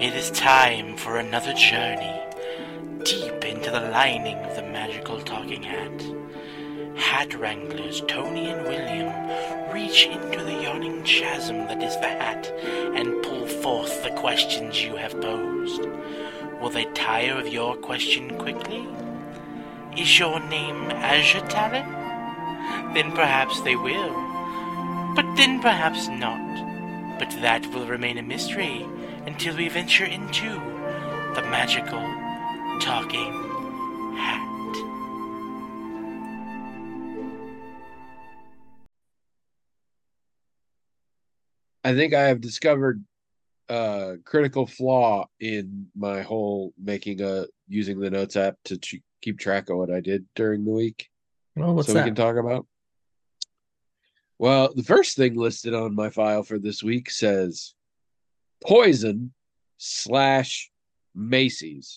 It is time for another journey deep into the lining of the magical talking hat. Hat wranglers Tony and William reach into the yawning chasm that is the hat and pull forth the questions you have posed. Will they tire of your question quickly? Is your name Azure Talon? Then perhaps they will. But then perhaps not. But that will remain a mystery until we venture into the magical talking hat. I think I have discovered a critical flaw in my whole using the notes app to keep track of what I did during the week. Well, what's So we can that? talk about. Well, the first thing listed on my file for this week says poison / Macy's.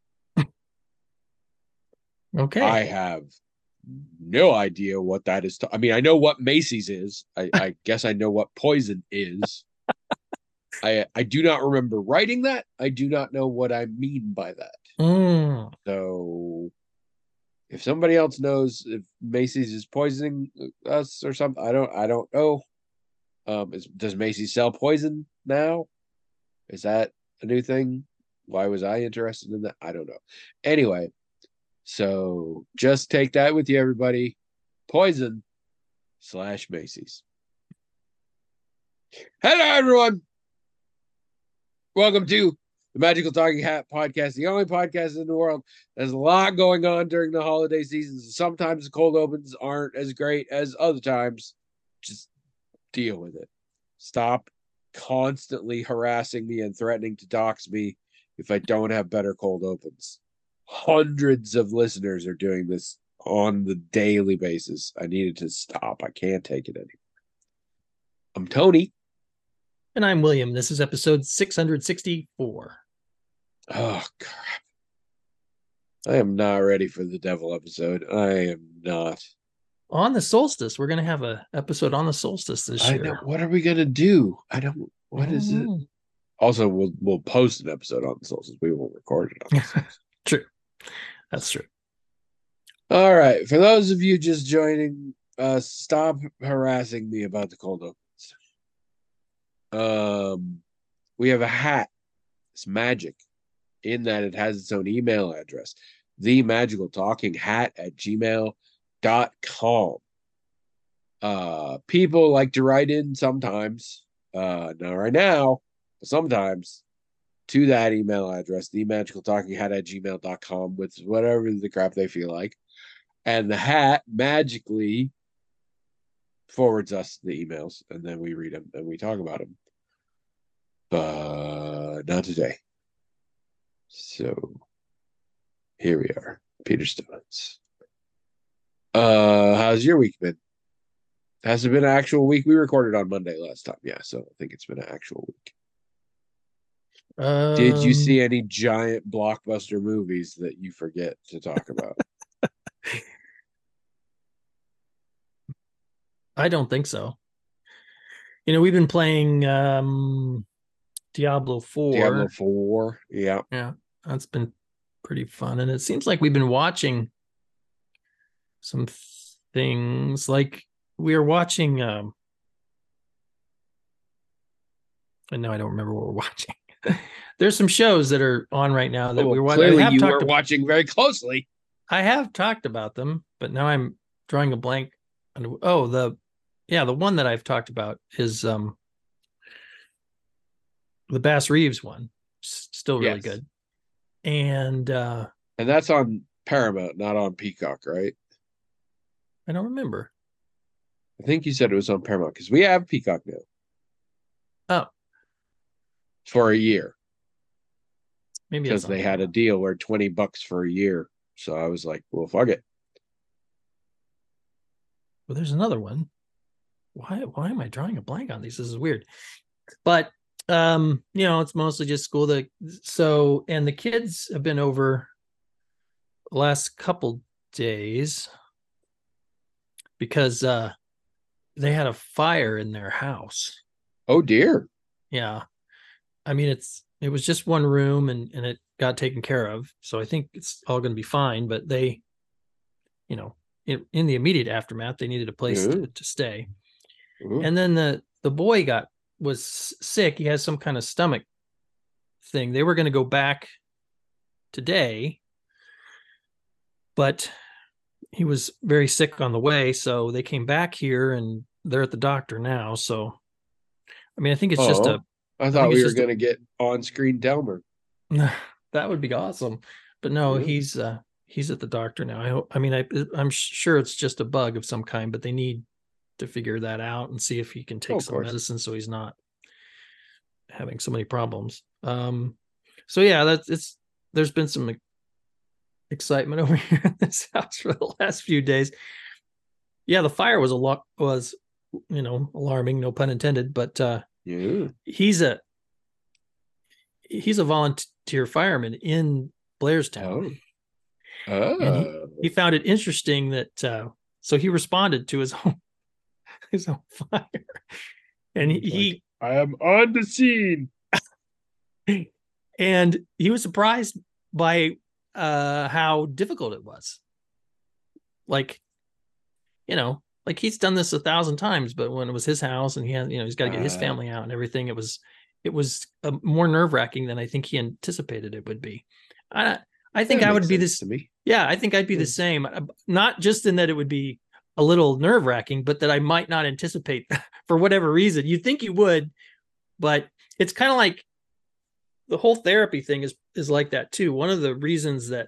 Okay. I have no idea what that is. I mean, I know what Macy's is. I guess I know what poison is. I do not remember writing that. I do not know what I mean by that. Mm. So if somebody else knows if Macy's is poisoning us or something, I don't know. Does Macy's sell poison now? Is that a new thing? Why was I interested in that? I don't know. Anyway, so just take that with you, everybody. Poison / Macy's. Hello, everyone. Welcome to the Magical Talking Hat Podcast, the only podcast in the world. There's a lot going on during the holiday seasons. Sometimes the cold opens aren't as great as other times. Just deal with it. Stop constantly harassing me and threatening to dox me if I don't have better cold opens. Hundreds of listeners are doing this on the daily basis. I needed to stop. I can't take it anymore. I'm Tony. And I'm William. This is episode 664. Oh, crap. I am not ready for the devil episode. I am not. On the solstice, we're going to have an episode on the solstice this year. I know. What are we going to do? What is it? Also, we'll post an episode on the solstice. We won't record it on the solstice. True. That's true. All right. For those of you just joining, stop harassing me about the cold opens. We have a hat. It's magic in that it has its own email address. The magical talking hat at gmail.com. People like to write in sometimes, not right now, but sometimes to that email address, the magical talking hat at gmail.com with whatever the crap they feel like. And the hat magically forwards us the emails, and then we read them and we talk about them. But not today. So here we are, Peter Stevens. How's your week been? Has it been an actual week? We recorded on Monday last time. Yeah, so I think it's been an actual week. Did you see any giant blockbuster movies that you forget to talk about? I don't think so. We've been playing Diablo 4. Diablo 4, yeah. Yeah, that's been pretty fun. And it seems like we've been watching some things. Like we are watching and now I don't remember what we're watching. There's some shows that are on right now that we're watching. Clearly you were watching very closely. I have talked about them, but now I'm drawing a blank. Oh, the one that I've talked about is the Bass Reeves one. Still really good. And that's on Paramount, not on Peacock, right? I don't remember. I think you said it was on Paramount because we have Peacock now. Oh. For a year. Maybe because they had a deal where $20 for a year. So I was like, well, fuck it. Well, there's another one. Why am I drawing a blank on these? This is weird. But it's mostly just school. And the kids have been over the last couple days because they had a fire in their house. Oh dear. Yeah. I mean, it's it was just one room and it got taken care of. So I think it's all going to be fine. But they, you know, in the immediate aftermath, they needed a place to stay. And then the boy was sick. He has some kind of stomach thing. They were going to go back today, but he was very sick on the way. So they came back here and they're at the doctor now. So, I mean, I think it's just I thought we were going to get on-screen Delmer. That would be awesome. But no, he's at the doctor now. I'm sure it's just a bug of some kind, but they need to figure that out and see if he can take some medicine so he's not having so many problems. So yeah, there's been some excitement over here in this house for the last few days. Yeah, the fire was alarming, no pun intended, but he's a volunteer fireman in Blairstown. And he found it interesting that so he responded to his own fire, and I am on the scene. And he was surprised by how difficult it was. Like, like he's done this 1,000 times, but when it was his house and he's got to get his family out and everything, it was more nerve-wracking than I think he anticipated it would be. I think I would be this to me. Yeah, I think I'd be the same. Not just in that it would be a little nerve-wracking, but that I might not anticipate for whatever reason. You'd think you would, but it's kind of like the whole therapy thing is like that too. One of the reasons that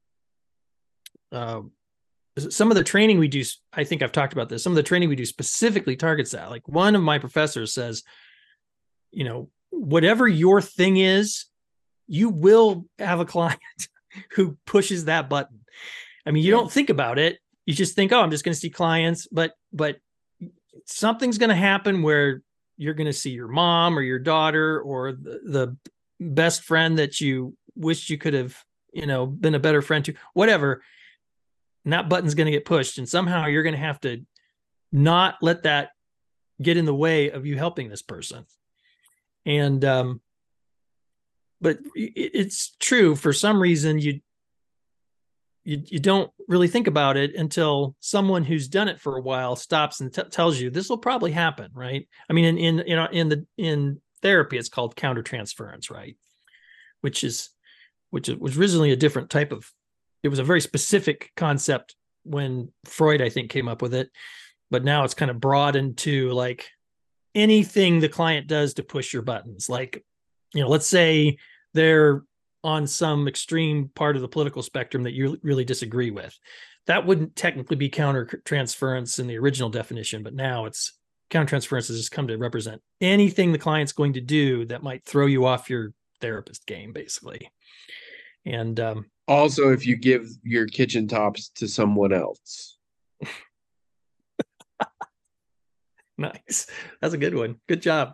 some of the training we do, I think I've talked about this, some of the training we do specifically targets that. Like one of my professors says, whatever your thing is, you will have a client who pushes that button. I mean, you don't think about it. You just think, oh, I'm just going to see clients, but something's going to happen where you're going to see your mom or your daughter or the best friend that you wished you could have, been a better friend to, whatever. And that button's going to get pushed. And somehow you're going to have to not let that get in the way of you helping this person. And, but it's true. For some reason, you don't really think about it until someone who's done it for a while stops and tells you this will probably happen, right? I mean, in therapy, it's called countertransference, right? Which was originally a different type of. It was a very specific concept when Freud, I think, came up with it, but now it's kind of broadened to like anything the client does to push your buttons. Like, let's say they're on some extreme part of the political spectrum that you really disagree with. That wouldn't technically be countertransference in the original definition, but now it's countertransference has just come to represent anything the client's going to do that might throw you off your therapist game, basically. And also, if you give your kitchen tops to someone else. Nice. That's a good one. Good job.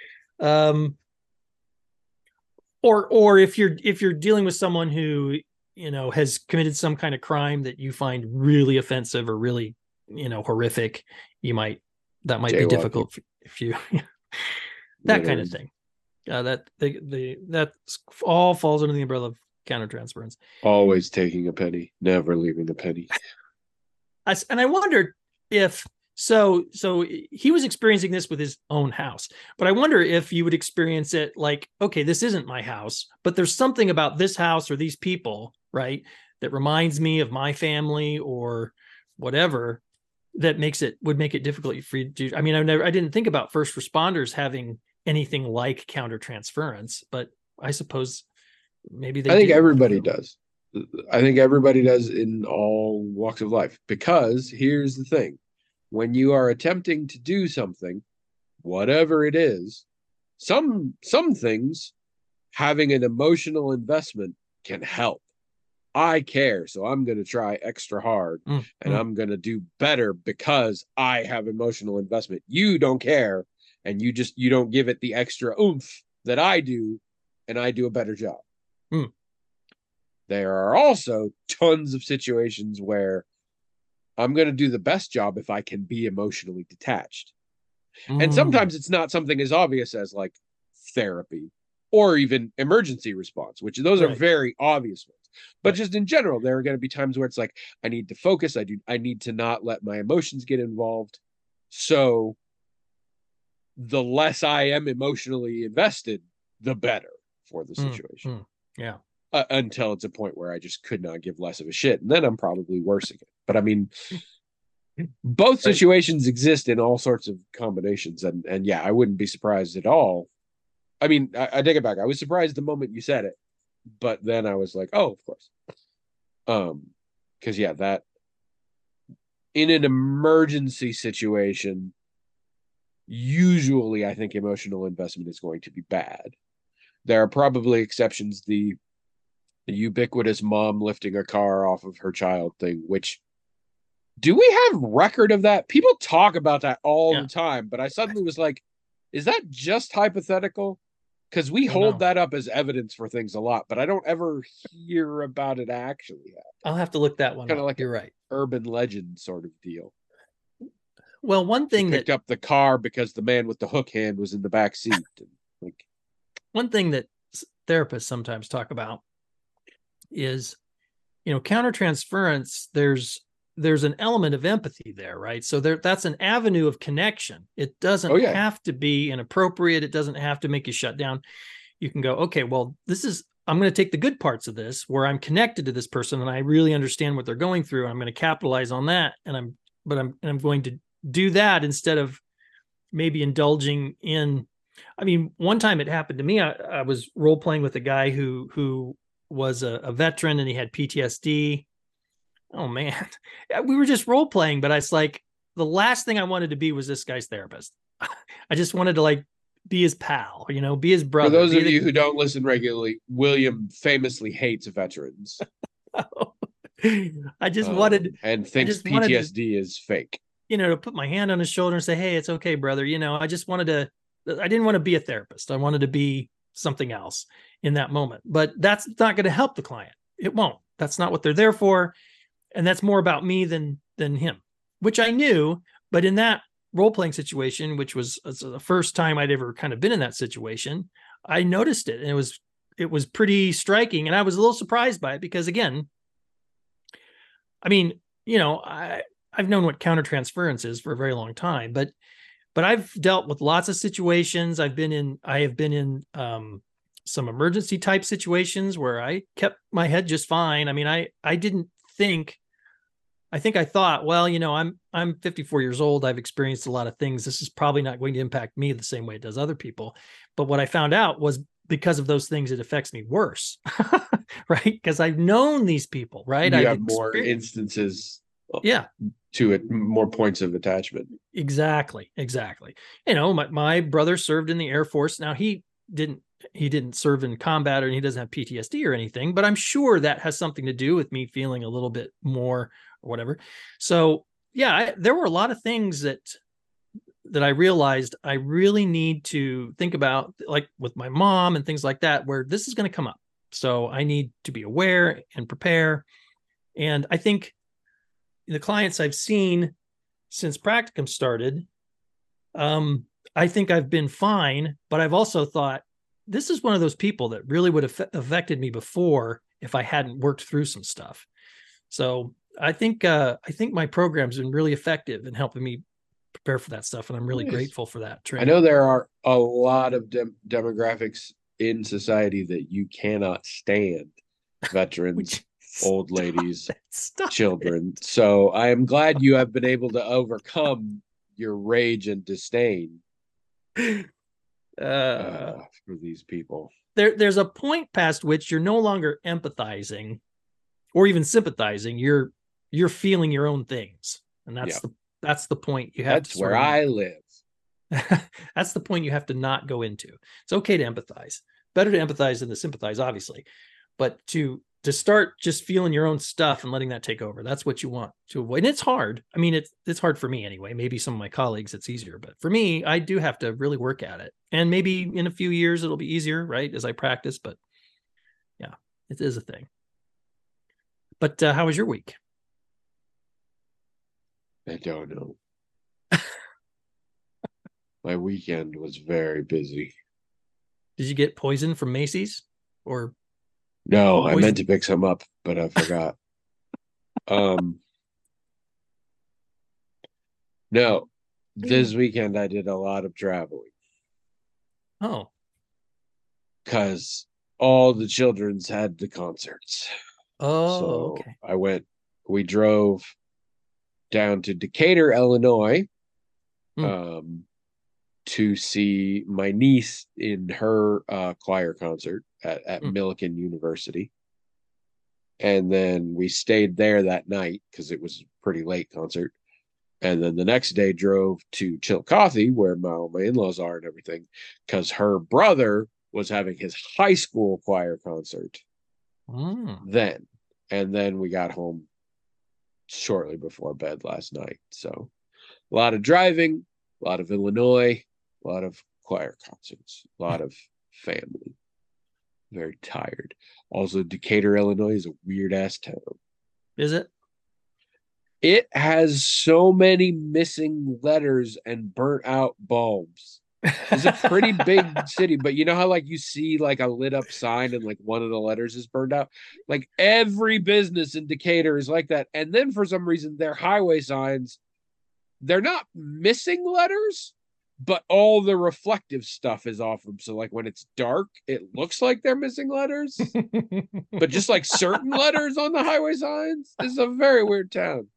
Or if you're dealing with someone who, has committed some kind of crime that you find really offensive or really, horrific, that might be difficult if you that kind of thing. That all falls under the umbrella of countertransference. Always taking a penny, never leaving a penny. And I wondered if so he was experiencing this with his own house, but I wonder if you would experience it like, okay, this isn't my house, but there's something about this house or these people, right, that reminds me of my family or whatever that would make it difficult for you to do. I mean, I didn't think about first responders having anything like countertransference, but I suppose maybe they I think everybody does. I think everybody does in all walks of life, because here's the thing. When you are attempting to do something, whatever it is, some things having an emotional investment can help. I care, so I'm going to try extra hard and I'm going to do better because I have emotional investment. You don't care, and you don't give it the extra oomph that I do, and I do a better job. There are also tons of situations where I'm going to do the best job if I can be emotionally detached. And sometimes it's not something as obvious as like therapy. or even emergency response, which those are Right. very obvious ones. But Right. just in general, there are going to be times where it's like, I need to focus. I need to not let my emotions get involved. So the less I am emotionally invested, the better for the situation. Yeah. Until it's a point where I just could not give less of a shit. And then I'm probably worse again. But I mean, both Right. situations exist in all sorts of combinations. And yeah, I wouldn't be surprised at all. I mean, I take it back. I was surprised the moment you said it, but then I was like, oh, of course. Because yeah, that in an emergency situation, usually I think emotional investment is going to be bad. There are probably exceptions. The ubiquitous mom lifting a car off of her child thing, which do we have record of that? People talk about that all Yeah. the time, but I suddenly was like, is that just hypothetical? Because we I don't hold know. that up as evidence for things a lot, but I don't ever hear about it actually happening. I'll have to look that one Kind of up. like an You're right. urban legend sort of deal. Well, one She thing that picked up the car because the man with the hook hand was in the back seat. And like, therapists sometimes talk about is, countertransference. There's an element of empathy there, right? So that's an avenue of connection. It doesn't oh yeah, have to be inappropriate. It doesn't have to make you shut down. You can go, okay, well, I'm going to take the good parts of this where I'm connected to this person and I really understand what they're going through. And I'm going to capitalize on that. I'm going to do that instead of maybe indulging in. I mean, one time it happened to me. I was role playing with a guy who was a veteran and he had PTSD. Oh man, we were just role playing, but it's like the last thing I wanted to be was this guy's therapist. I just wanted to like be his pal, be his brother. For those of you who don't listen regularly, William famously hates veterans. I just wanted and thinks PTSD is fake. To put my hand on his shoulder and say, hey, it's okay, brother. I just wanted to, I didn't want to be a therapist. I wanted to be something else in that moment, but that's not going to help the client. It won't. That's not what they're there for. And that's more about me than him, which I knew. But in that role-playing situation, which was the first time I'd ever kind of been in that situation, I noticed it. And it was pretty striking. And I was a little surprised by it because, again, I mean, I've known what countertransference is for a very long time, but I've dealt with lots of situations. I have been in some emergency type situations where I kept my head just fine. I mean, I didn't think, I thought, well, I'm 54 years old. I've experienced a lot of things. This is probably not going to impact me the same way it does other people. But what I found out was because of those things, it affects me worse, right? Because I've known these people, right? You have more instances. Yeah. To it, more points of attachment. Exactly. My brother served in the Air Force. Now he didn't serve in combat and he doesn't have PTSD or anything, but I'm sure that has something to do with me feeling a little bit more or whatever. So yeah, there were a lot of things that I realized I really need to think about, like with my mom and things like that, where this is going to come up. So I need to be aware and prepare. And I think the clients I've seen since practicum started, I think I've been fine, but I've also thought this is one of those people that really would have affected me before if I hadn't worked through some stuff. So I think my program's been really effective in helping me prepare for that stuff, and I'm really grateful for that training. I know there are a lot of demographics in society that you cannot stand: veterans, old ladies, children. So I am glad you have been able to overcome your rage and disdain for these people. There's a point past which you're no longer empathizing or even sympathizing. You're feeling your own things, and that's the point you have. That's where I live. That's the point you have to not go into. It's okay to empathize. Better to empathize than to sympathize, obviously, but to start just feeling your own stuff and letting that take over. That's what you want to avoid. And it's hard. I mean, it's hard for me anyway. Maybe some of my colleagues, it's easier, but for me, I do have to really work at it. And maybe in a few years, it'll be easier, right? As I practice, but yeah, it is a thing. But how was your week? I don't know. My weekend was very busy. Did you get poison from Macy's or No, I poison? meant to pick some up, but I forgot. No, this weekend I did a lot of traveling Oh, because all the children's had the concerts. oh, So okay. we drove down to Decatur, Illinois, Mm. um, to see my niece in her choir concert at Mm. Millikan University. And then we stayed there that night because it was a pretty late concert. And then the next day drove to Chillicothe, where my in-laws are and everything, because her brother was having his high school choir concert Mm. then. And then we got home shortly before bed last night. So a lot of driving, a lot of Illinois, a lot of choir concerts, a lot of family. Very tired. Also, Decatur, Illinois is a weird ass town. Is it? It has so many missing letters and burnt out bulbs. It's a pretty big city, but you know how like you see like a lit up sign and like one of the letters is burned out? Like every business in Decatur is like that. And then for some reason their highway signs, they're not missing letters, but all the reflective stuff is off them. So like when it's dark, it looks like they're missing letters, but just like certain letters on the highway signs. It's a very weird town.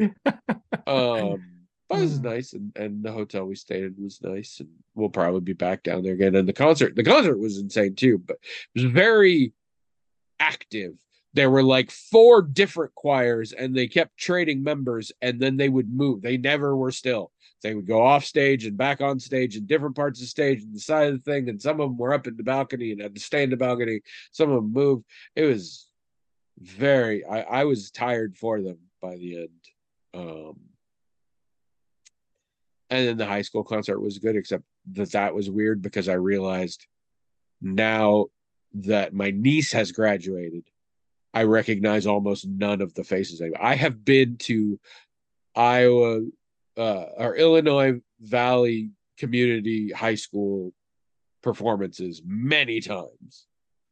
But it was nice, and the hotel we stayed in was nice, and we'll probably be back down there again. And the concert was insane too, but it was very active. There were like 4 different choirs, and they kept trading members, and then they would move. They never were still. They would go off stage and back on stage in different parts of the stage and the side of the thing, and some of them were up in the balcony and had to stay in the balcony. Some of them moved. It was very. I was tired for them by the end. And then the high school concert was good, except that was weird because I realized now that my niece has graduated, I recognize almost none of the faces. I have been to Iowa or Illinois Valley Community High School performances many times.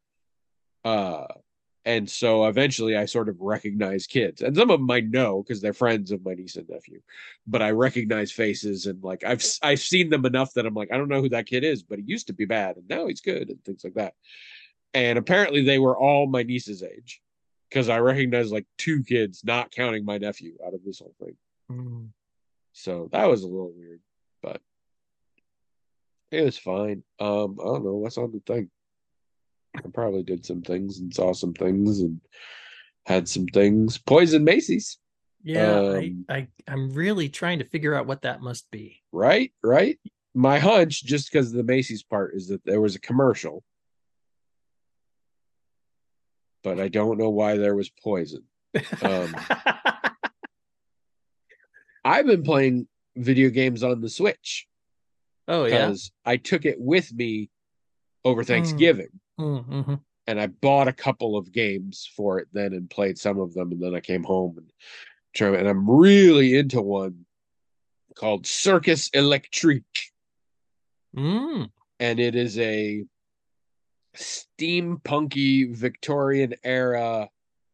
And so eventually I sort of recognize kids, and some of them I know because they're friends of my niece and nephew, but I recognize faces, and like I've seen them enough that I'm like, I don't know who that kid is, but he used to be bad and now he's good and things like that. And apparently they were all my niece's age because I recognize like 2 kids, not counting my nephew, out of this whole thing. Mm. So that was a little weird, but it was fine. I don't know what's on the thing. I probably did some things and saw some things and had some things. Poison Macy's. Yeah, I'm really trying to figure out what that must be. Right. My hunch, just because of the Macy's part, is that there was a commercial, but I don't know why there was poison. I've been playing video games on the Switch. Oh yeah, because I took it with me over Thanksgiving. Mm-hmm. And I bought a couple of games for it then and played some of them, and then I came home and I'm really into one called Circus Electrique. Mm. And it is a steampunky Victorian era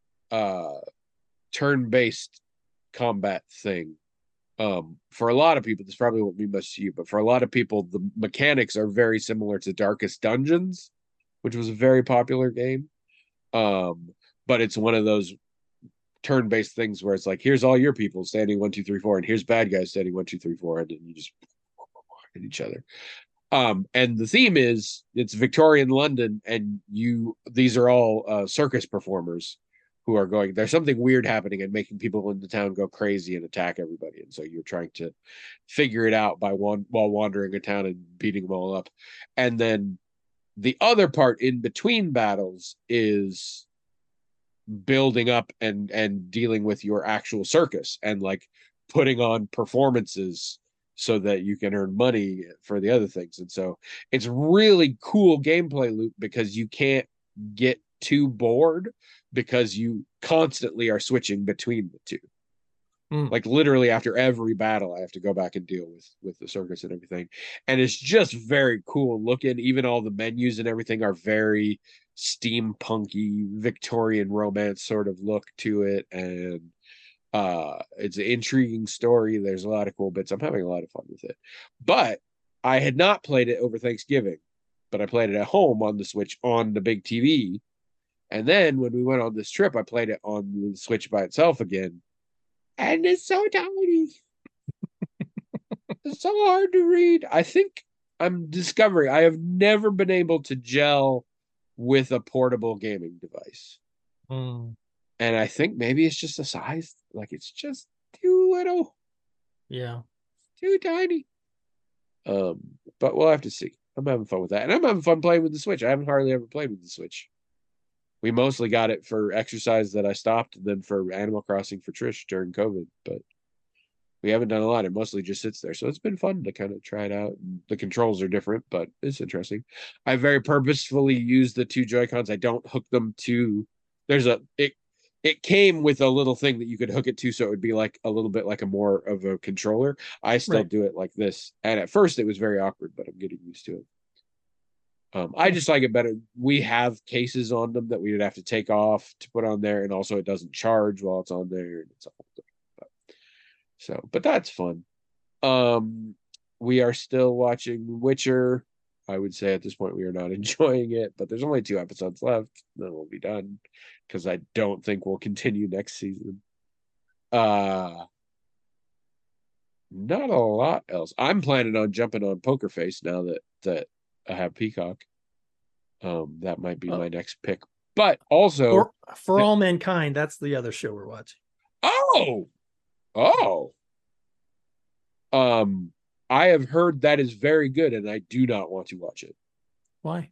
turn-based combat thing. For a lot of people, this probably won't be much to you, but for a lot of people, the mechanics are very similar to Darkest Dungeons, which was a very popular game. But it's one of those turn-based things where it's like, here's all your people standing 1, 2, 3, 4, and here's bad guys standing 1, 2, 3, 4, and then you just hit each other. And the theme is it's Victorian London, and these are all circus performers who are going. There's something weird happening and making people in the town go crazy and attack everybody, and so you're trying to figure it out while wandering a town and beating them all up. And then the other part in between battles is building up and dealing with your actual circus and like putting on performances so that you can earn money for the other things. And so it's really cool gameplay loop because you can't get too bored because you constantly are switching between the two. Like literally after every battle, I have to go back and deal with the circus and everything. And it's just very cool looking. Even all the menus and everything are very steampunky Victorian romance sort of look to it. And it's an intriguing story. There's a lot of cool bits. I'm having a lot of fun with it. But I had not played it over Thanksgiving, but I played it at home on the Switch on the big TV. And then when we went on this trip, I played it on the Switch by itself again. And it's so tiny. It's so hard to read. I think I'm discovering I have never been able to gel with a portable gaming device. Mm. And I think maybe it's just the size. Like it's just too little. Yeah. Too tiny. But we'll have to see. I'm having fun with that. And I'm having fun playing with the Switch. I haven't hardly ever played with the Switch. We mostly got it for exercise that I stopped, and then for Animal Crossing for Trish during COVID. But we haven't done a lot. It mostly just sits there. So it's been fun to kind of try it out. The controls are different, but it's interesting. I very purposefully use the two Joy-Cons. I don't hook them to it came with a little thing that you could hook it to, so it would be like a little bit like a more of a controller. I still do it like this. And at first it was very awkward, but I'm getting used to it. I just like it better. We have cases on them that we would have to take off to put on there, and also it doesn't charge while it's on there. And it's all but that's fun. We are still watching Witcher. I would say at this point we are not enjoying it, but there's only 2 episodes left. Then we'll be done because I don't think we'll continue next season. Not a lot else. I'm planning on jumping on Poker Face now that I have Peacock. That might be my next pick. But also for All Mankind, that's the other show we're watching. Oh. I have heard that is very good, and I do not want to watch it. Why?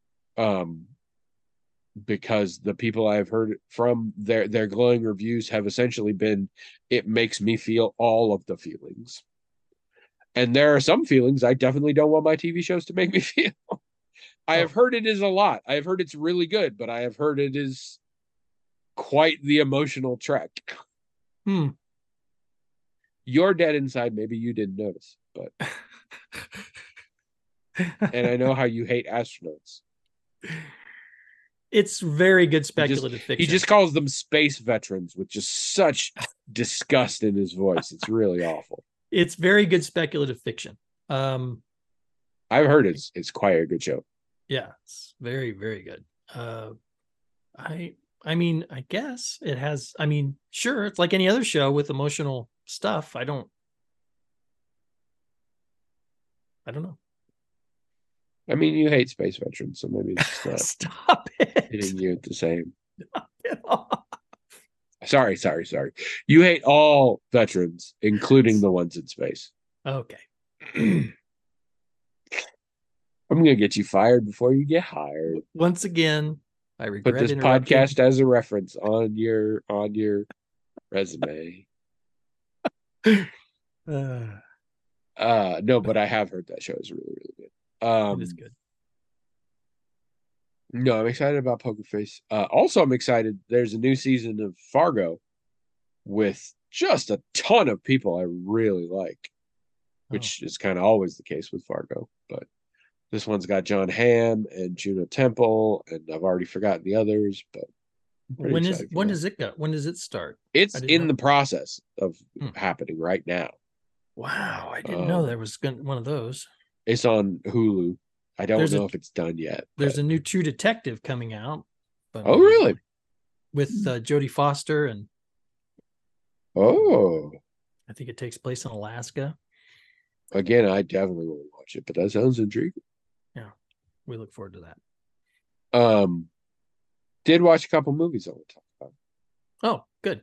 Because the people I have heard from their glowing reviews have essentially been, it makes me feel all of the feelings. And there are some feelings I definitely don't want my TV shows to make me feel. I have heard it is a lot. I have heard it's really good, but I have heard it is quite the emotional trek. You're dead inside. Maybe you didn't notice, but and I know how you hate astronauts. It's very good speculative fiction. He just calls them space veterans with just such disgust in his voice. It's really awful. It's very good speculative fiction. I've heard it's quite a good show. Yeah, it's very, very good. I mean, I guess it has. I mean, sure, it's like any other show with emotional stuff. I don't know. I mean, you hate space veterans, so maybe it's not Stop it. hitting you the same. Sorry. You hate all veterans, including the ones in space. Okay. I'm gonna get you fired before you get hired. Once again, I regret put this podcast as a reference on your resume. No, but I have heard that show is really, really good. It is good. No, I'm excited about Poker Face. Also, I'm excited. There's a new season of Fargo with just a ton of people I really like, which is kind of always the case with Fargo. But this one's got John Hamm and Juno Temple, and I've already forgotten the others. But when does it go? When does it start? It's in the process of happening right now. Wow, I didn't know there was one of those. It's on Hulu. I don't know if it's done yet. There's a new True Detective coming out. But really? With Jodie Foster and. Oh. I think it takes place in Alaska. Again, I definitely will watch it, but that sounds intriguing. Yeah, we look forward to that. Did watch a couple movies I want to talk about. Oh, good.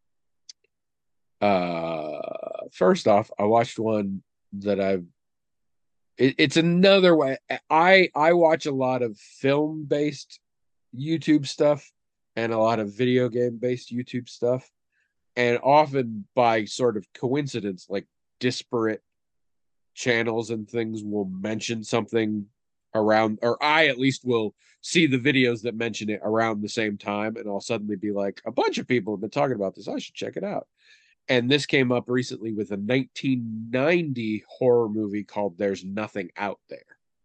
First off, I watched one that it's another way. I watch a lot of film-based YouTube stuff and a lot of video game-based YouTube stuff. And often by sort of coincidence, like disparate channels and things will mention something around, or I at least will see the videos that mention it around the same time. And I'll suddenly be like, a bunch of people have been talking about this. I should check it out. And this came up recently with a 1990 horror movie called There's Nothing Out There.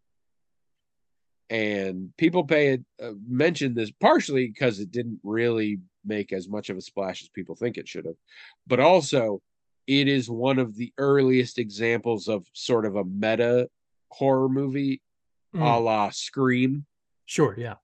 And people mention this partially because it didn't really make as much of a splash as people think it should have, but also it is one of the earliest examples of sort of a meta horror movie, a la Scream. Sure, yeah.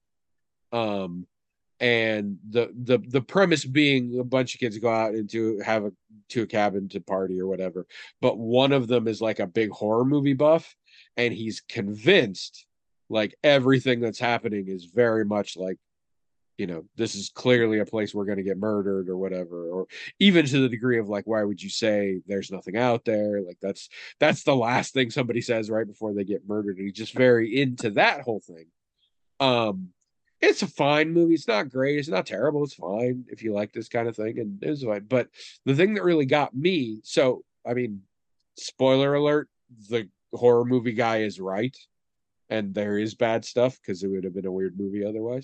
And the premise being a bunch of kids go out to a cabin to party or whatever, but one of them is like a big horror movie buff, and he's convinced like everything that's happening is very much like, this is clearly a place we're going to get murdered or whatever, or even to the degree of like, why would you say there's nothing out there? Like that's the last thing somebody says right before they get murdered. And he's just very into that whole thing. It's a fine movie. It's not great. It's not terrible. It's fine if you like this kind of thing, and it was fine. But the thing that really got me, so I mean, spoiler alert, the horror movie guy is right, and there is bad stuff because it would have been a weird movie otherwise.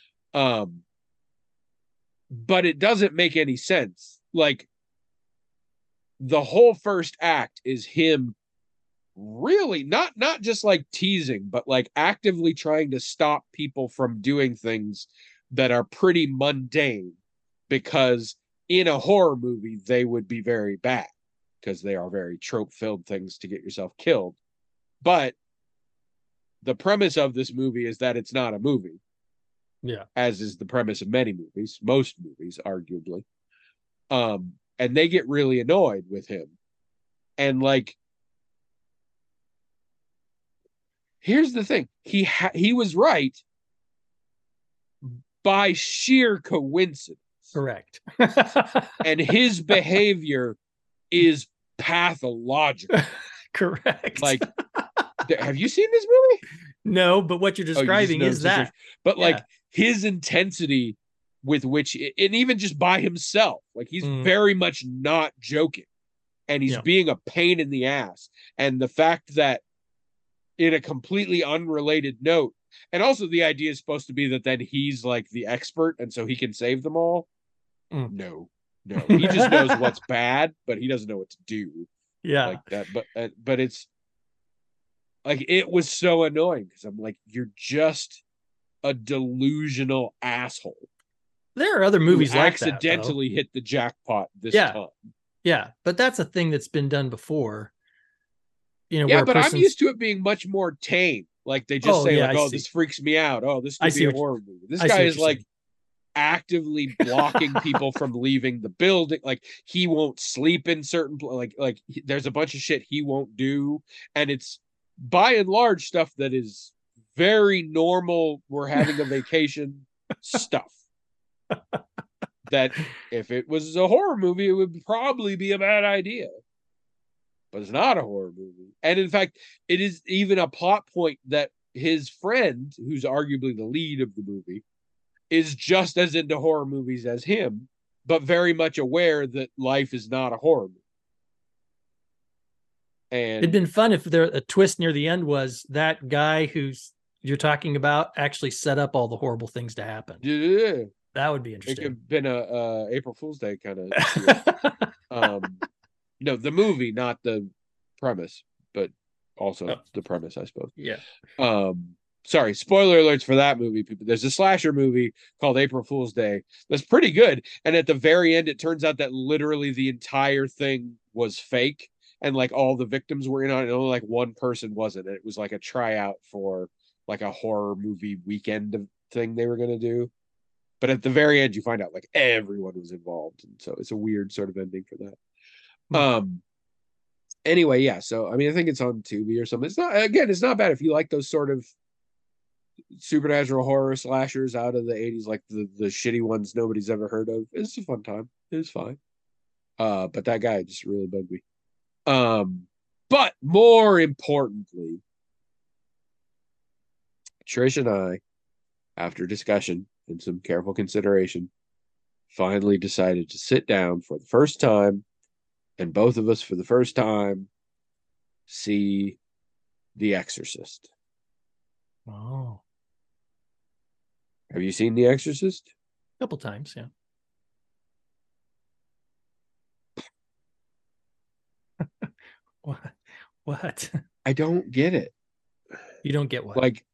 But it doesn't make any sense. Like the whole first act is him really not just like teasing, but like actively trying to stop people from doing things that are pretty mundane, because in a horror movie they would be very bad because they are very trope filled things to get yourself killed. But the premise of this movie is that it's not a movie. Yeah. As is the premise of many movies, most movies, arguably. And they get really annoyed with him. And like, here's the thing. He was right by sheer coincidence. Correct. And his behavior is pathological. Correct. Like, have you seen this movie? No, but what you're describing is that. But like his intensity with which, and even just by himself, like he's very much not joking, and he's being a pain in the ass. And the fact that in a completely unrelated note, and also the idea is supposed to be that then he's like the expert and so he can save them all. No, he just knows what's bad, but he doesn't know what to do. Yeah, like that. But it's like, it was so annoying because I'm like, you're just a delusional asshole. There are other movies like accidentally that, hit the jackpot this time. Yeah, but that's a thing that's been done before. But I'm used to it being much more tame. Like they just say, like, this freaks me out. Oh, this could be a horror movie. This guy is like actively blocking people from leaving the building. Like he won't sleep in certain like there's a bunch of shit he won't do, and it's by and large stuff that is very normal. We're having a vacation stuff that if it was a horror movie, it would probably be a bad idea. But it's not a horror movie. And in fact, it is even a plot point that his friend, who's arguably the lead of the movie, is just as into horror movies as him, but very much aware that life is not a horror movie. And it'd been fun if a twist near the end was that guy who's you're talking about actually set up all the horrible things to happen. Yeah. That would be interesting. It could have been a April Fool's Day kind of no, the movie, not the premise, but also the premise, I suppose. Yeah. Sorry, spoiler alerts for that movie, people. There's a slasher movie called April Fool's Day that's pretty good. And at the very end, it turns out that literally the entire thing was fake. And like all the victims were in on it, and only like one person wasn't. And it was like a tryout for like a horror movie weekend thing they were going to do. But at the very end, you find out like everyone was involved. And so it's a weird sort of ending for that. Anyway, yeah. So, I mean, I think it's on Tubi or something. It's not bad if you like those sort of supernatural horror slashers out of the 80s, like the shitty ones nobody's ever heard of. It's a fun time. It's fine. But that guy just really bugged me. But more importantly, Trish and I, after discussion and some careful consideration, finally decided to sit down for the first time, and both of us for the first time see The Exorcist. Oh. Have you seen The Exorcist? A couple times, yeah. What? What? I don't get it. You don't get what? Like,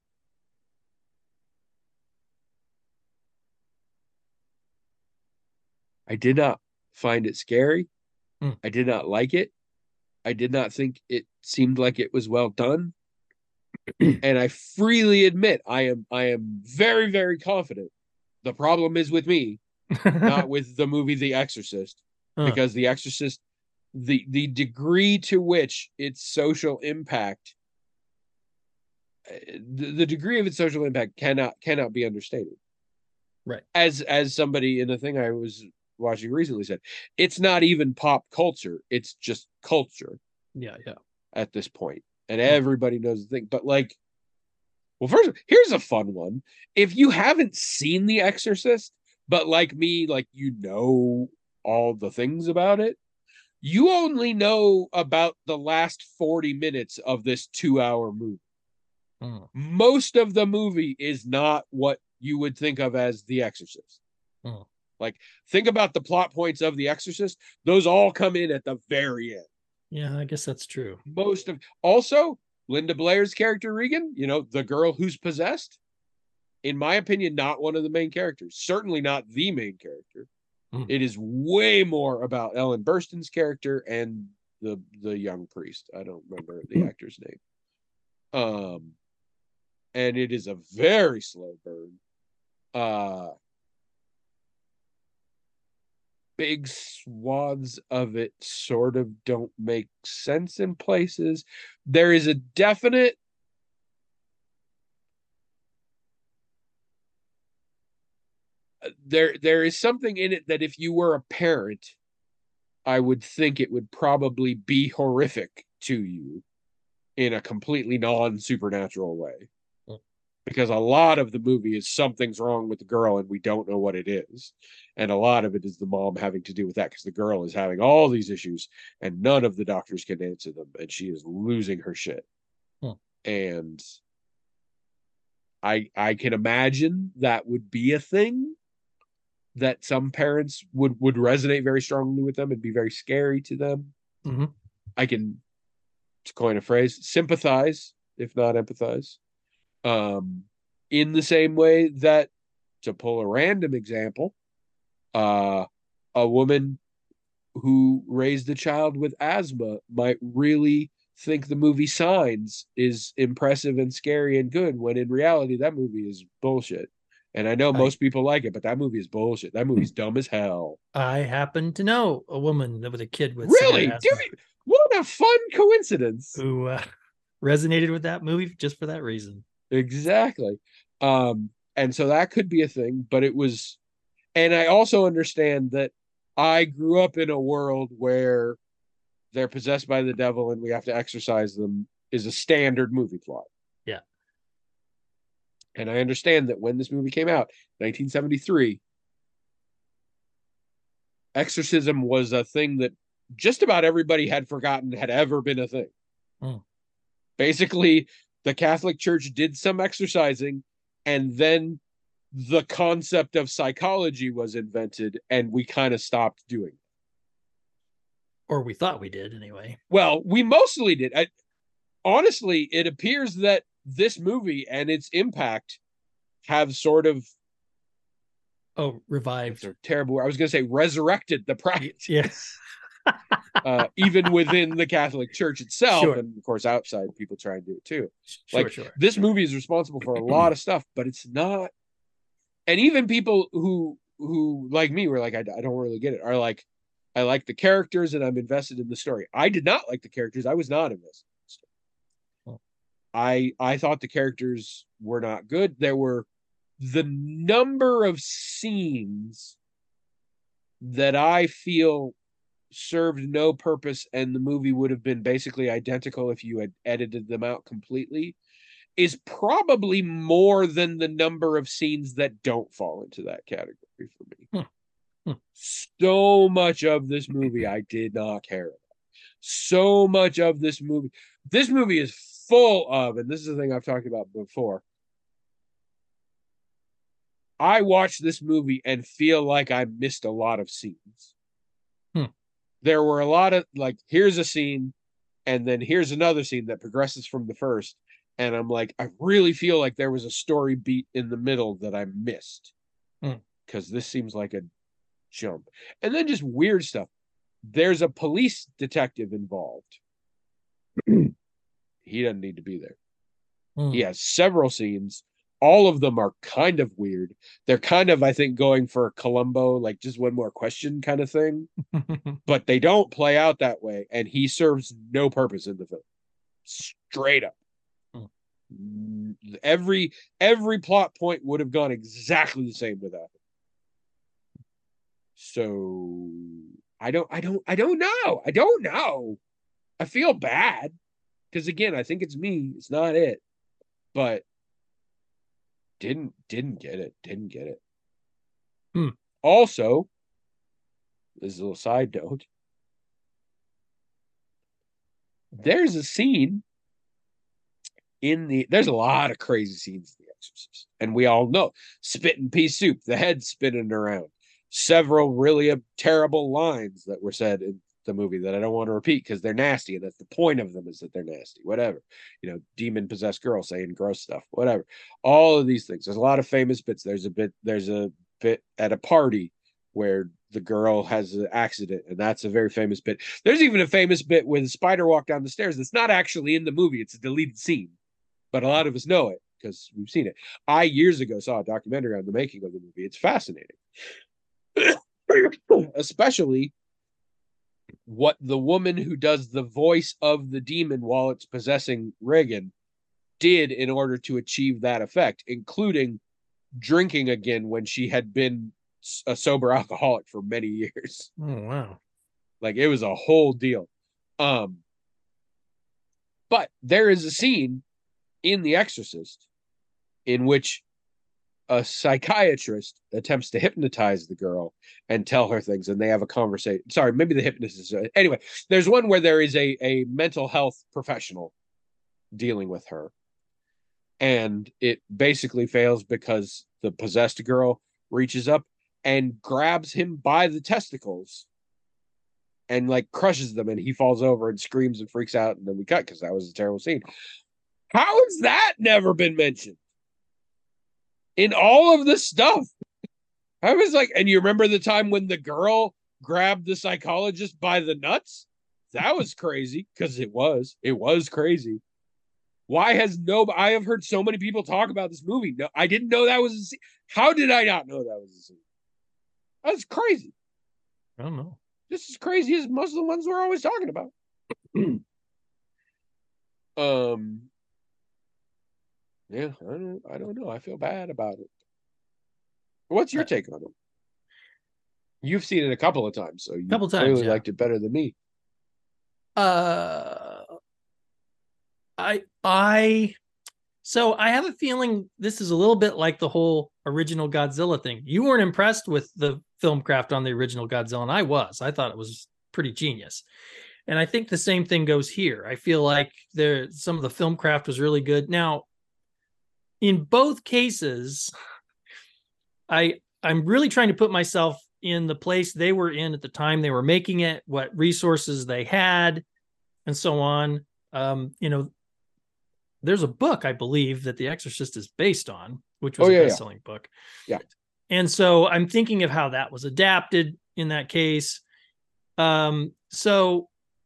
I did not find it scary. Hmm. I did not like it. I did not think it seemed like it was well done. And I freely admit I am very, very confident. The problem is with me, not with the movie The Exorcist, Huh. because The Exorcist, the degree to which its social impact, the degree of its social impact cannot be understated. Right. As somebody in a thing I was watching recently said, it's not even pop culture, it's just culture Yeah. Yeah. at this point, and Hmm. everybody knows the thing. But like, well, first, here's a fun one. If you haven't seen The Exorcist, but like me, like you know all the things about it, you only know about the last 40 minutes of this 2 hour movie. Hmm. Most of the movie is not what you would think of as The Exorcist. Hmm. Like, think about the plot points of The Exorcist. Those all come in at the very end. Yeah, I guess that's true. Most of also Linda Blair's character Regan, the girl who's possessed, in my opinion, not one of the main characters. Certainly not the main character. Hmm. It is way more about Ellen Burstyn's character and the young priest. I don't remember the actor's name. And it is a very slow burn. Big swaths of it sort of don't make sense in places. There is a definite there is something in it that if you were a parent, I would think it would probably be horrific to you in a completely non-supernatural way. Because a lot of the movie is something's wrong with the girl and we don't know what it is. And a lot of it is the mom having to do with that because the girl is having all these issues and none of the doctors can answer them and she is losing her shit. Hmm. And I can imagine that would be a thing that some parents would resonate very strongly with them and be very scary to them. Mm-hmm. I can, to coin a phrase, sympathize, if not empathize. In the same way that, to pull a random example, a woman who raised a child with asthma might really think the movie Signs is impressive and scary and good, when in reality that movie is bullshit. And I know most people like it, but that movie is bullshit. That movie's dumb as hell. I happen to know a woman with a kid with Really? severe asthma What a fun coincidence. who resonated with that movie just for that reason. Exactly. And so that could be a thing, but it was, and I also understand that I grew up in a world where they're possessed by the devil and we have to exorcise them is a standard movie plot. Yeah. And I understand that when this movie came out, 1973, exorcism was a thing that just about everybody had forgotten had ever been a thing. Mm. Basically, the Catholic Church did some exorcising, and then the concept of psychology was invented, and we kind of stopped doing it. Or we thought we did anyway. Well, we mostly did. Honestly, it appears that this movie and its impact have sort of revived. That's a terrible. I was going to say resurrected the practice. Yes. Even within the Catholic Church itself, Sure. and of course outside, people try and do it too. Sure. This movie is responsible for a lot of stuff, but it's not. And even people who like me were like, I don't really get it. Are like, I like the characters and I'm invested in the story. I did not like the characters. I was not invested in the story. I thought the characters were not good. There were the number of scenes that I feel served no purpose and the movie would have been basically identical if you had edited them out completely is probably more than the number of scenes that don't fall into that category for me. So much of this movie I did not care about. So much of this movie is full of, and this is the thing I've talked about before, I watched this movie and feel like I missed a lot of scenes. There were a lot of, like, here's a scene, And then here's another scene that progresses from the first. And I'm like, I really feel like there was a story beat in the middle that I missed. Because this seems like a jump. And then just weird stuff. There's a police detective involved. He doesn't need to be there. He has several scenes. All of them are kind of weird. They're kind of, I think, going for Columbo, like just one more question kind of thing. But they don't play out that way. And he serves no purpose in the film. Straight up. Every plot point would have gone exactly the same without him. So I don't know. I don't know. I feel bad. Because again, I think it's me. It's not it. But didn't get it. Also, this is a little side note. There's a scene there's a lot of crazy scenes in The Exorcist. And we all know spitting pea soup, the head spinning around, several really terrible lines that were said in the movie that I don't want to repeat because they're nasty. And that's the point of them, is that they're nasty, whatever, demon possessed girl saying gross stuff, whatever, all of these things. There's a lot of famous bits. There's a bit at a party where the girl has an accident, and that's a very famous bit. There's even a famous bit with a spider walk down the stairs that's not actually in the movie. It's a deleted scene, but a lot of us know it because we've seen it. I years ago saw a documentary on the making of the movie. It's fascinating. Especially what the woman who does the voice of the demon while it's possessing Regan did in order to achieve that effect, including drinking again when she had been a sober alcoholic for many years. Oh, wow. Like, it was a whole deal. But there is a scene in The Exorcist in which a psychiatrist attempts to hypnotize the girl and tell her things, and they have a conversation. Sorry, maybe the hypnotist. Anyway, there's one where there is a mental health professional dealing with her, and it basically fails because the possessed girl reaches up and grabs him by the testicles and like crushes them, and he falls over and screams and freaks out, and then we cut because that was a terrible scene. How has that never been mentioned in all of this stuff? I was like, and you remember the time when the girl grabbed the psychologist by the nuts? That was crazy, because it was crazy. Why has I have heard so many people talk about this movie. No, I didn't know that was a scene. How did I not know that was a scene? That's crazy. I don't know. Just as crazy as most of the ones we're always talking about. Yeah, I don't know. I feel bad about it. What's your take on it? You've seen it a couple of times, so you clearly liked it better than me. So I have a feeling this is a little bit like the whole original Godzilla thing. You weren't impressed with the film craft on the original Godzilla, and I was. I thought it was pretty genius. And I think the same thing goes here. I feel like some of the film craft was really good. Now, in both cases, I'm really trying to put myself in the place they were in at the time they were making it, what resources they had, and so on. There's a book, I believe, that The Exorcist is based on, which was a best-selling book. Yeah. And so I'm thinking of how that was adapted in that case. So,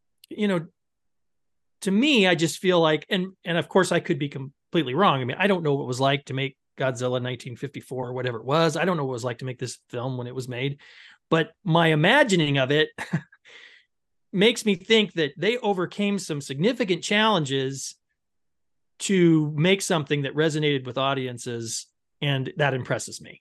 to me, I just feel like, and of course I could be completely wrong. I mean, I don't know what it was like to make Godzilla 1954 or whatever it was. I don't know what it was like to make this film when it was made, but my imagining of it makes me think that they overcame some significant challenges to make something that resonated with audiences, and that impresses me.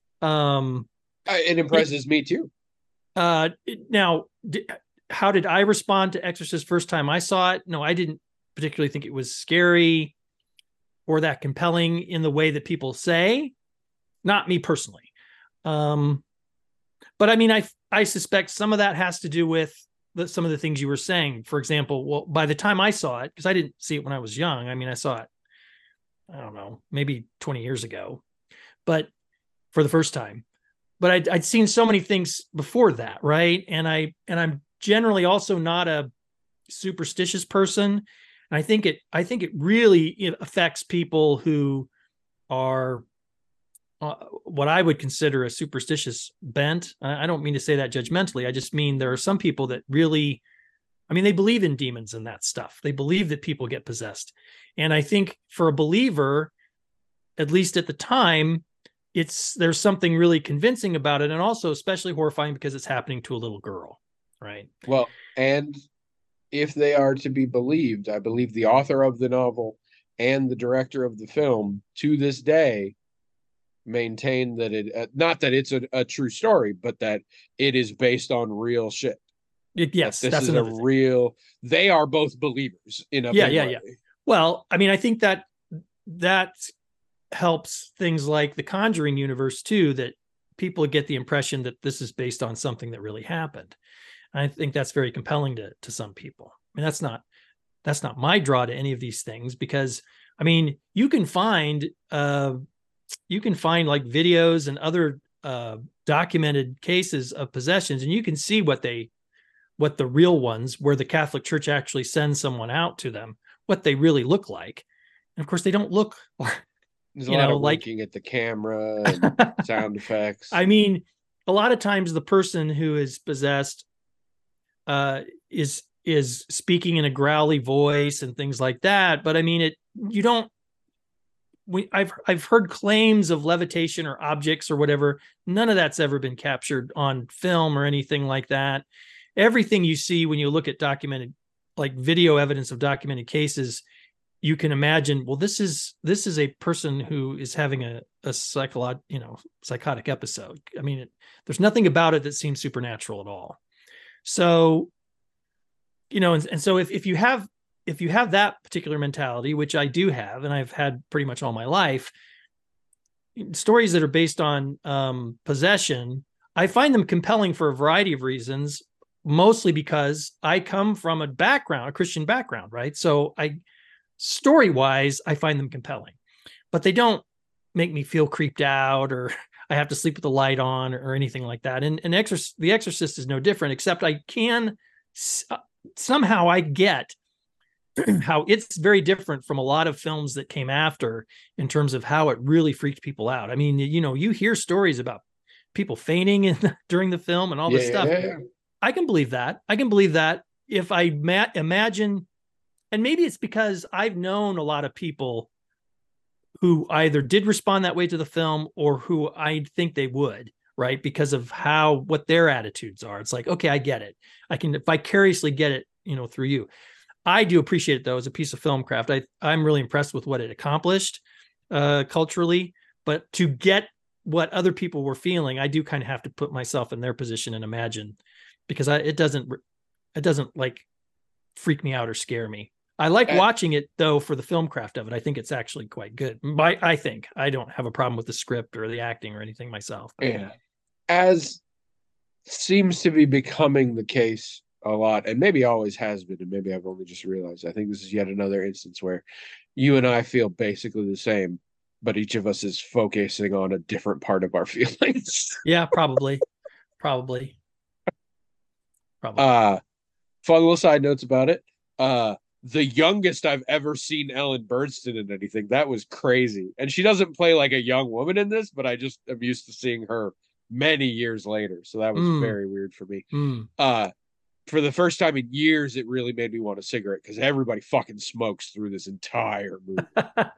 It impresses me too. Now, how did I respond to Exorcist first time I saw it? No, I didn't particularly think it was scary or that compelling in the way that people say. Not me personally. But I mean, I suspect some of that has to do with some of the things you were saying. For example, well, by the time I saw it, because I didn't see it when I was young. I mean, I saw it, I don't know, maybe 20 years ago, but for the first time. But I'd seen so many things before that, right? And I'm generally also not a superstitious person. And I think it really affects people who are what I would consider a superstitious bent. I don't mean to say that judgmentally. I just mean there are some people that really, I mean, they believe in demons and that stuff. They believe that people get possessed. And I think for a believer, at least at the time, there's something really convincing about it, and also especially horrifying because it's happening to a little girl, right? Well, and if they are to be believed, I believe the author of the novel and the director of the film to this day maintain that it not that it's a true story, but that it is based on real shit. Yes, this that's is a another thing. real. They are both believers in a Yeah, big yeah, way. yeah. Well, I mean, I think that helps things like the Conjuring universe too, that people get the impression that this is based on something that really happened. I think that's very compelling to some people. I mean, that's not my draw to any of these things, because I mean, you can find like videos and other documented cases of possessions, and you can see what the real ones, where the Catholic Church actually sends someone out to them, what they really look like. And of course, they don't look There's a lot of like winking at the camera and sound effects. I mean, a lot of times the person who is possessed is speaking in a growly voice and things like that. But I mean, I've heard claims of levitation or objects or whatever. None of that's ever been captured on film or anything like that. Everything you see when you look at documented, like video evidence of documented cases, you can imagine, well, this is a person who is having a psychotic episode. I mean, there's nothing about it that seems supernatural at all. So, and so if you have that particular mentality, which I do have, and I've had pretty much all my life, stories that are based on possession, I find them compelling for a variety of reasons, mostly because I come from a Christian background, right? So story-wise, I find them compelling, but they don't make me feel creeped out or I have to sleep with the light on or anything like that. And The Exorcist is no different, except I can somehow I get how it's very different from a lot of films that came after in terms of how it really freaked people out. I mean, you hear stories about people fainting during the film and all this stuff. Yeah. I can believe that. If I imagine, and maybe it's because I've known a lot of people who either did respond that way to the film or who I think they would, right? Because of what their attitudes are. It's like, okay, I get it. I can vicariously get it, through you. I do appreciate it though as a piece of film craft. I'm really impressed with what it accomplished culturally, but to get what other people were feeling, I do kind of have to put myself in their position and imagine, because it doesn't like freak me out or scare me. I like watching it though for the film craft of it. I think it's actually quite good. I think I don't have a problem with the script or the acting or anything myself. Yeah, as seems to be becoming the case a lot, and maybe always has been, and maybe I've only just realized. I think this is yet another instance where you and I feel basically the same, but each of us is focusing on a different part of our feelings. Yeah, probably. Fun little side notes about it. The youngest I've ever seen Ellen Burstyn in anything. That was crazy. And she doesn't play like a young woman in this, but I just am used to seeing her many years later. So that was very weird for me. For the first time in years, it really made me want a cigarette because everybody fucking smokes through this entire movie.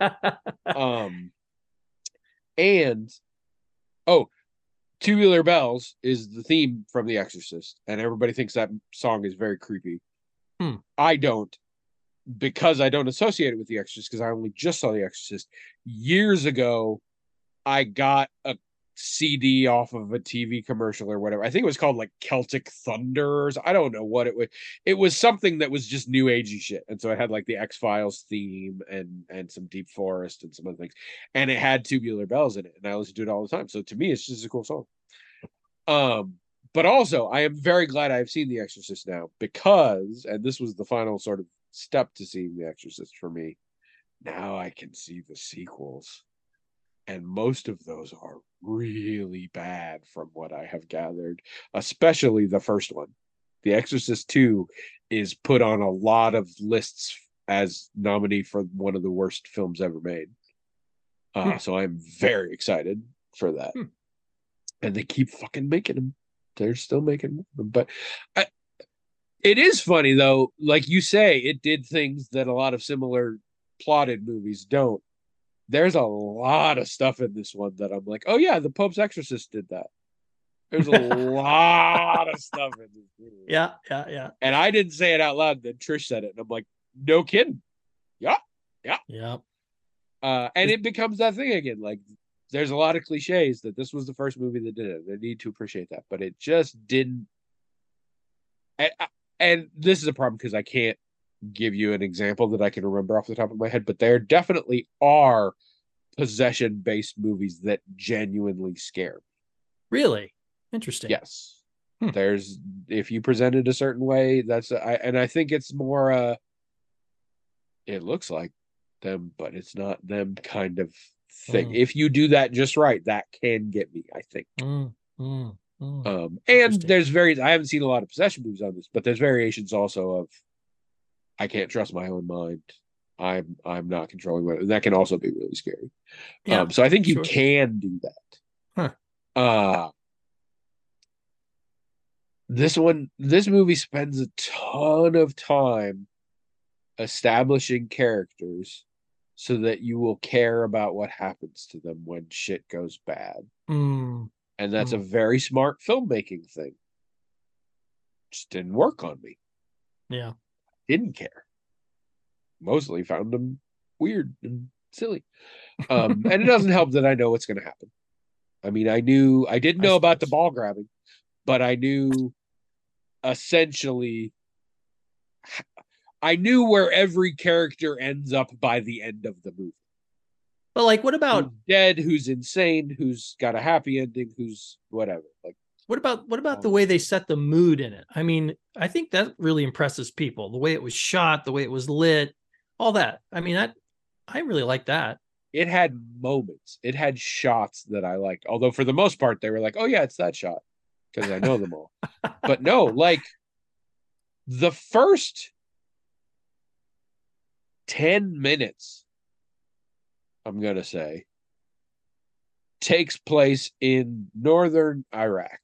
And Tubular Bells is the theme from The Exorcist, and everybody thinks that song is very creepy. I don't, because I don't associate it with The Exorcist, because I only just saw The Exorcist. Years ago, I got a CD off of a TV commercial or whatever. I think it was called like Celtic Thunders. I don't know what it was. It was something that was just new agey shit. And so it had like the X-Files theme and some Deep Forest and some other things. And it had Tubular Bells in it. And I listen to it all the time. So to me, it's just a cool song. But also I am very glad I've seen The Exorcist now, because, and this was the final sort of step to seeing The Exorcist for me, now I can see the sequels. And most of those are really bad from what I have gathered, especially the first one. The Exorcist 2 is put on a lot of lists as nominee for one of the worst films ever made. So I'm very excited for that. And they keep fucking making them. They're still making them. But it is funny, though. Like you say, it did things that a lot of similar plotted movies don't. There's a lot of stuff in this one that I'm like, oh, yeah, the Pope's Exorcist did that. There's a lot of stuff in this movie. Yeah. And I didn't say it out loud. Then Trish said it. And I'm like, no kidding. Yeah. And it becomes that thing again. Like, there's a lot of cliches that this was the first movie that did it. They need to appreciate that. But it just didn't. And this is a problem because I can't give you an example that I can remember off the top of my head. But there definitely are possession-based movies that genuinely scare me. Really? Interesting. Yes. There's, if you present it a certain way, I think it's more it looks like them, but it's not them kind of thing. If you do that just right, that can get me, I think. And there's I haven't seen a lot of possession movies on this, but there's variations also of I can't trust my own mind. I'm not controlling my, that can also be really scary. Yeah, so I think you can do that. This movie spends a ton of time establishing characters so that you will care about what happens to them when shit goes bad. And that's a very smart filmmaking thing. Just didn't work on me. Yeah. Didn't care. Mostly found them weird and silly. And it doesn't help that I know what's going to happen. I mean, I didn't know about the ball grabbing, but I knew essentially, I knew where every character ends up by the end of the movie. But like, what about who's dead, who's insane, who's got a happy ending, who's whatever? Like, what about the way they set the mood in it? I mean, I think that really impresses people. The way it was shot, the way it was lit, all that. I mean, I really like that. It had moments. It had shots that I liked. Although for the most part, they were like, oh yeah, it's that shot. Because I know them all. But no, like the first 10 minutes, I'm going to say, takes place in northern Iraq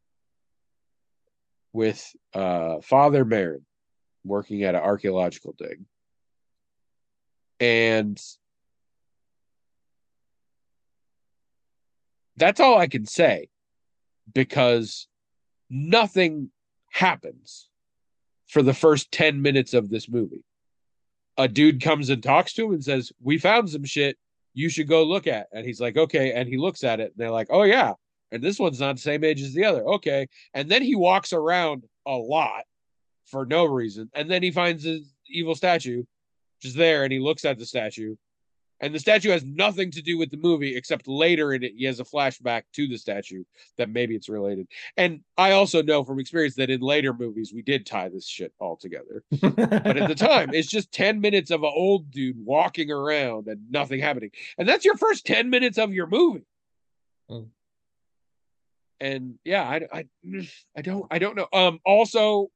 with Father Marin working at an archaeological dig. And that's all I can say, because nothing happens for the first 10 minutes of this movie. A dude comes and talks to him and says, we found some shit you should go look at. And he's like, okay. And he looks at it and they're like, oh yeah. And this one's not the same age as the other. Okay. And then he walks around a lot for no reason. And then he finds his evil statue just there, and he looks at the statue. And the statue has nothing to do with the movie, except later in it, he has a flashback to the statue that maybe it's related. And I also know from experience that in later movies, we did tie this shit all together. But at the time, it's just 10 minutes of an old dude walking around and nothing happening. And that's your first 10 minutes of your movie. And yeah, I don't know. Also,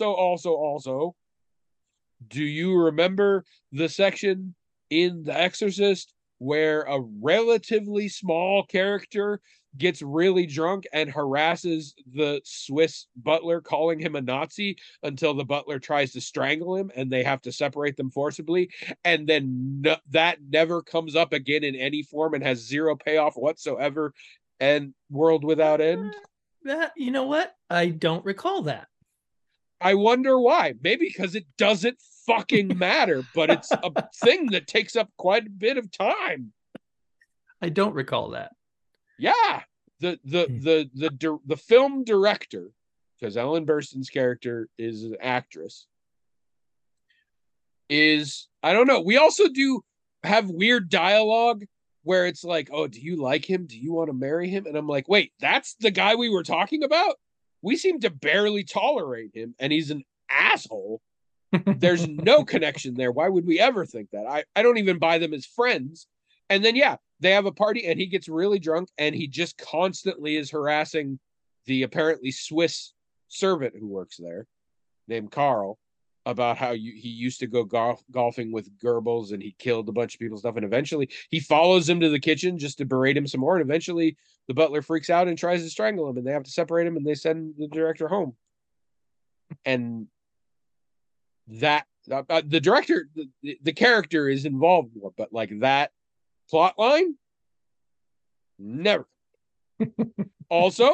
do you remember the section in The Exorcist where a relatively small character gets really drunk and harasses the Swiss butler, calling him a Nazi, until the butler tries to strangle him and they have to separate them forcibly? And then that never comes up again in any form and has zero payoff whatsoever, and World Without End? That, you know what? I don't recall that. I wonder why. Maybe because it doesn't fucking matter, but it's a thing that takes up quite a bit of time. I don't recall that. Yeah. The film director, because Ellen Burstyn's character is an actress, is, I don't know. We also do have weird dialogue where it's like, oh, do you like him? Do you want to marry him? And I'm like, wait, that's the guy we were talking about? We seem to barely tolerate him, and he's an asshole. There's no connection there. Why would we ever think that? I don't even buy them as friends. And then, yeah, they have a party, and he gets really drunk, and he just constantly is harassing the apparently Swiss servant who works there named Carl about how he used to go golfing with Goebbels and he killed a bunch of people and stuff. And eventually he follows him to the kitchen just to berate him some more. And eventually the butler freaks out and tries to strangle him and they have to separate him and they send the director home. And that the director, the character is involved more, but like that plot line, never. Also,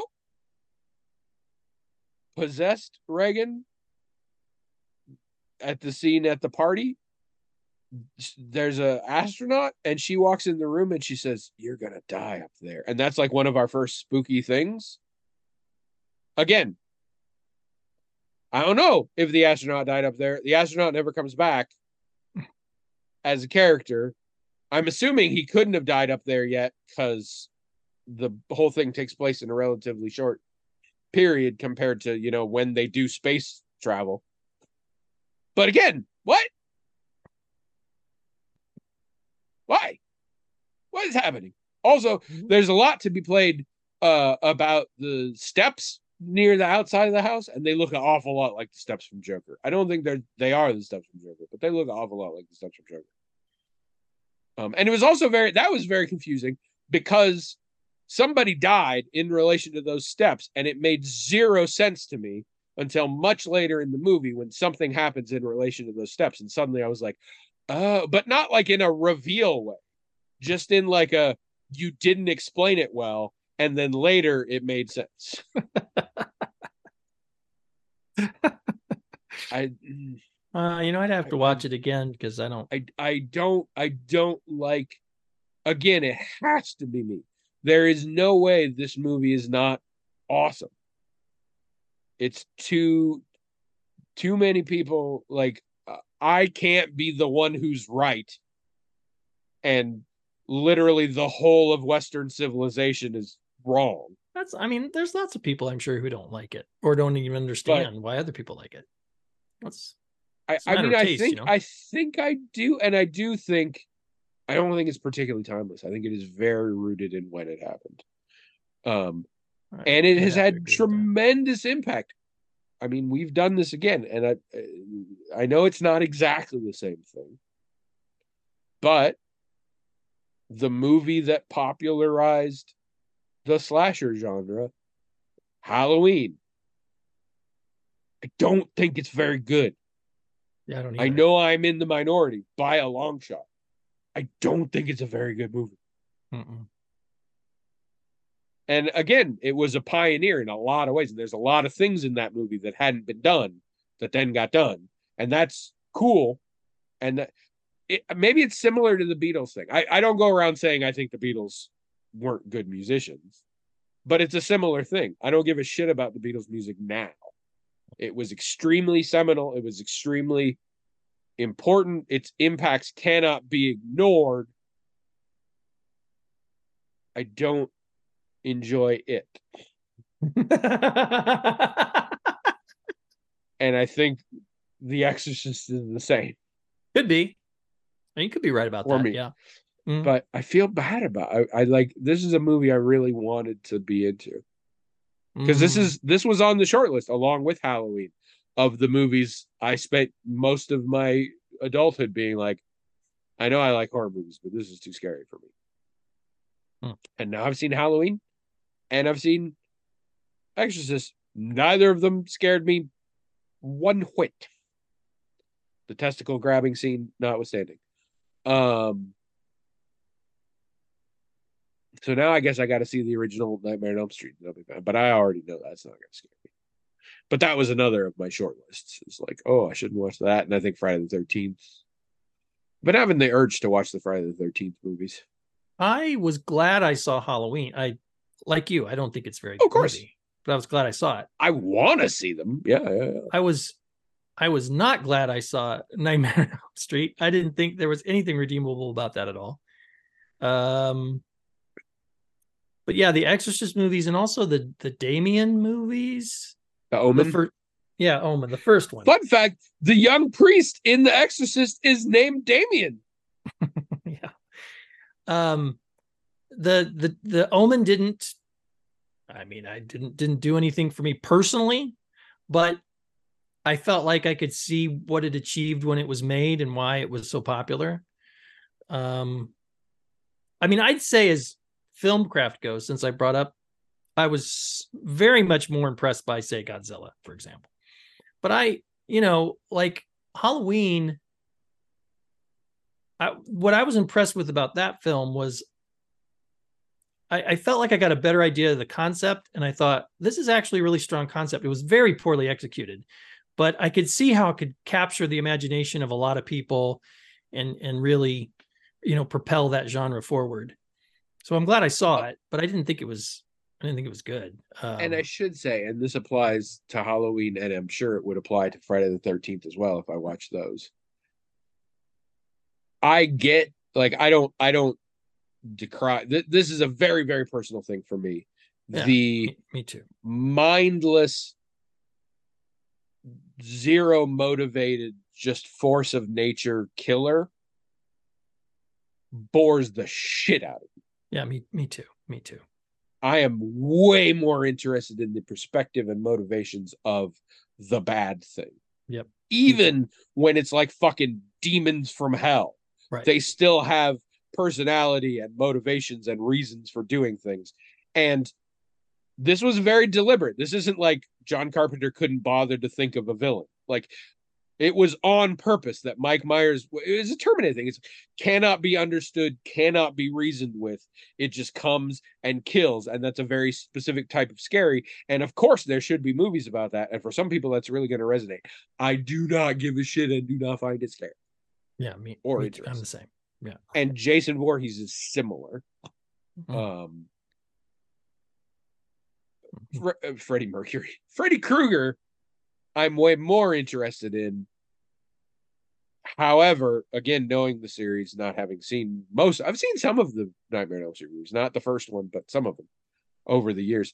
possessed Reagan at the scene at the party. There's a astronaut and she walks in the room and she says, "You're gonna die up there." And that's like one of our first spooky things. Again, I don't know if the astronaut died up there. The astronaut never comes back as a character. I'm assuming he couldn't have died up there yet because the whole thing takes place in a relatively short period compared to, you know, when they do space travel. But again, what? Why? What is happening? Also, there's a lot to be played about the steps near the outside of the house, and they look an awful lot like the steps from Joker. I don't think they are the steps from Joker, but they look an awful lot like the steps from Joker. And it was also that was very confusing because somebody died in relation to those steps, and it made zero sense to me until much later in the movie when something happens in relation to those steps. And suddenly I was like, oh, but not like in a reveal way, just in like a, you didn't explain it well. And then later it made sense. I'd have to watch it again because I don't like, again, it has to be me. There is no way this movie is not awesome. It's too many people. Like, I can't be the one who's right. And literally the whole of Western civilization is wrong. There's lots of people I'm sure who don't like it or don't even understand why other people like it. I think I do. And I do think, I don't think it's particularly timeless. I think it is very rooted in when it happened. And it has had tremendous impact. I mean, we've done this again, and I know it's not exactly the same thing, but the movie that popularized the slasher genre, Halloween, I don't think it's very good. Yeah, I know I'm in the minority by a long shot. I don't think it's a very good movie. Mm-mm. And again, it was a pioneer in a lot of ways. And there's a lot of things in that movie that hadn't been done that then got done. And that's cool. And maybe it's similar to the Beatles thing. I don't go around saying I think the Beatles weren't good musicians, but it's a similar thing. I don't give a shit about the Beatles music now. It was extremely seminal. It was extremely important. Its impacts cannot be ignored. I don't enjoy it. And I think The Exorcist is the same. Could be. You could be right about that. Yeah. Mm-hmm. But I feel bad about it. I like, this is a movie I really wanted to be into. Because this was on the short list along with Halloween of the movies I spent most of my adulthood being like, I know I like horror movies, but this is too scary for me. And now I've seen Halloween and I've seen Exorcist. Neither of them scared me one whit. The testicle grabbing scene notwithstanding. So now I guess I got to see the original Nightmare on Elm Street. But I already know that's not going to scare me. But that was another of my short lists. It's like, oh, I shouldn't watch that. And I think Friday the 13th. But having the urge to watch the Friday the 13th movies. I was glad I saw Halloween. Like you, I don't think it's very good. Of course. Movie, but I was glad I saw it. I want to see them. Yeah. I was not glad I saw Nightmare on Elm Street. I didn't think there was anything redeemable about that at all. But yeah, the Exorcist movies and also the Damien movies. The Omen? Omen, the first one. Fun fact, the young priest in The Exorcist is named Damien. Yeah. The Omen didn't do anything for me personally, but I felt like I could see what it achieved when it was made and why it was so popular. I mean, I'd say as filmcraft goes, since I brought up, I was very much more impressed by, say, Godzilla, for example. But like Halloween, what I was impressed with about that film was I felt like I got a better idea of the concept, and I thought this is actually a really strong concept. It was very poorly executed, but I could see how it could capture the imagination of a lot of people and really, propel that genre forward. So I'm glad I saw it, but I didn't think it was good. And I should say, and this applies to Halloween, and I'm sure it would apply to Friday the 13th as well if I watch those. I get, like, I don't decry. This is a very, very personal thing for me. Yeah, the me too. Mindless, zero motivated, just force of nature killer bores the shit out of me. Yeah, me too. Me too. I am way more interested in the perspective and motivations of the bad thing. Yep. Even when it's like fucking demons from hell, right, they still have personality and motivations and reasons for doing things. And this was very deliberate. This isn't like John Carpenter couldn't bother to think of a villain. Like, it was on purpose that Mike Myers, it was a Terminator thing. It cannot be understood, cannot be reasoned with. It just comes and kills. And that's a very specific type of scary. And of course, there should be movies about that. And for some people, that's really going to resonate. I do not give a shit and do not find it scary. Yeah, I'm the same. Yeah. And Jason Voorhees is similar. Freddie Mercury. Freddy Krueger, I'm way more interested in. However, again, knowing the series, not having seen most, I've seen some of the Nightmare on Elm Street movies, not the first one, but some of them over the years.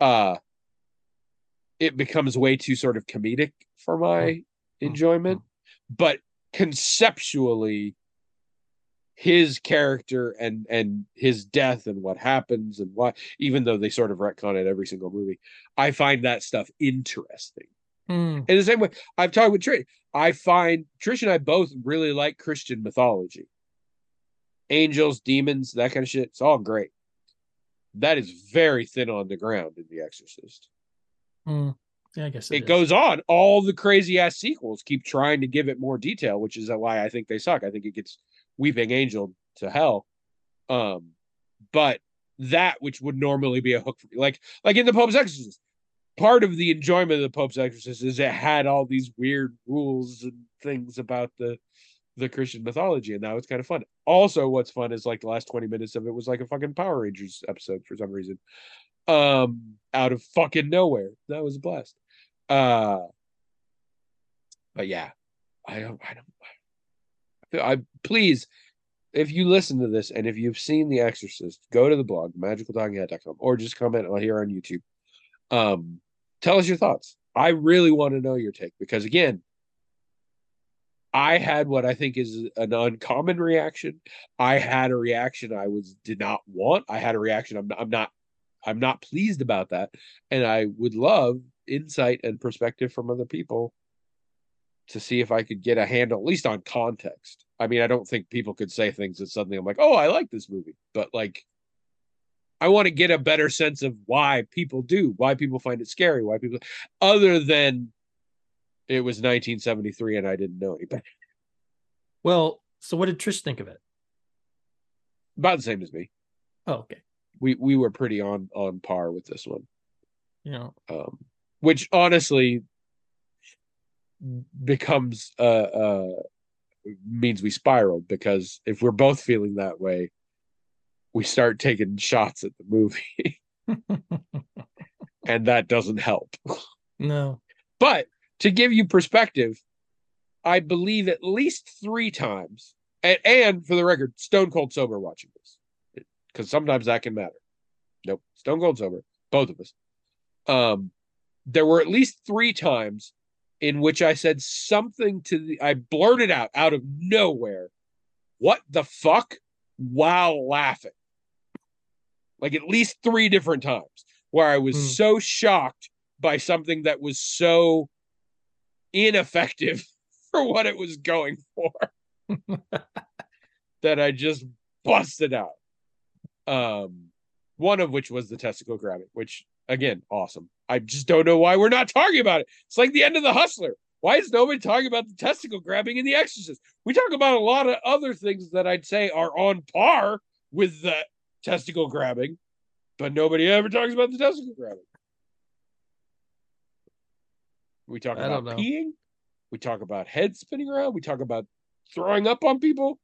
It becomes way too sort of comedic for my enjoyment. But conceptually, his character and his death and what happens and why, even though they sort of retcon it every single movie, I find that stuff interesting. In the same way, I've talked with Trish. I find Trish and I both really like Christian mythology. Angels, demons, that kind of shit. It's all great. That is very thin on the ground in The Exorcist. Yeah, I guess it goes on. All the crazy ass sequels keep trying to give it more detail, which is why I think they suck. I think it gets Weeping Angel to hell. But that which would normally be a hook for me, like in The Pope's Exorcist, part of the enjoyment of The Pope's Exorcist is it had all these weird rules and things about the Christian mythology, and that was kind of fun. Also, what's fun is like the last 20 minutes of it was like a fucking Power Rangers episode for some reason. Out of fucking nowhere. That was a blast. But yeah, I please, if you listen to this and if you've seen The Exorcist, go to the blog, magicaltalkinghead.com, or just comment on here on YouTube. Tell us your thoughts. I really want to know your take because, again, I had what I think is an uncommon reaction. I had a reaction I did not want. I had a reaction I'm not pleased about that, and I would love insight and perspective from other people to see if I could get a handle, at least on context. I mean, I don't think people could say things that suddenly I'm like, oh, I like this movie, but like, I want to get a better sense of why people find it scary, other than it was 1973 and I didn't know any better. Well, so what did Trish think of it? About the same as me. Oh, okay. We were pretty on par with this one. Yeah. Which honestly becomes means we spiraled, because if we're both feeling that way, we start taking shots at the movie. And that doesn't help. No. But to give you perspective, I believe at least 3 times, and for the record, stone cold sober watching this, because sometimes that can matter. Nope, stone cold sober, both of us. There were at least 3 times in which I said something I blurted out of nowhere, "What the fuck?" while laughing. Like at least 3 different times where I was so shocked by something that was so ineffective for what it was going for that I just busted out. One of which was the testicle grabbing, which again, awesome. I just don't know why we're not talking about it. It's like the end of The Hustler. Why is nobody talking about the testicle grabbing in The Exorcist? We talk about a lot of other things that I'd say are on par with the testicle grabbing, but nobody ever talks about the testicle grabbing. We talk about peeing. We talk about head spinning around. We talk about throwing up on people.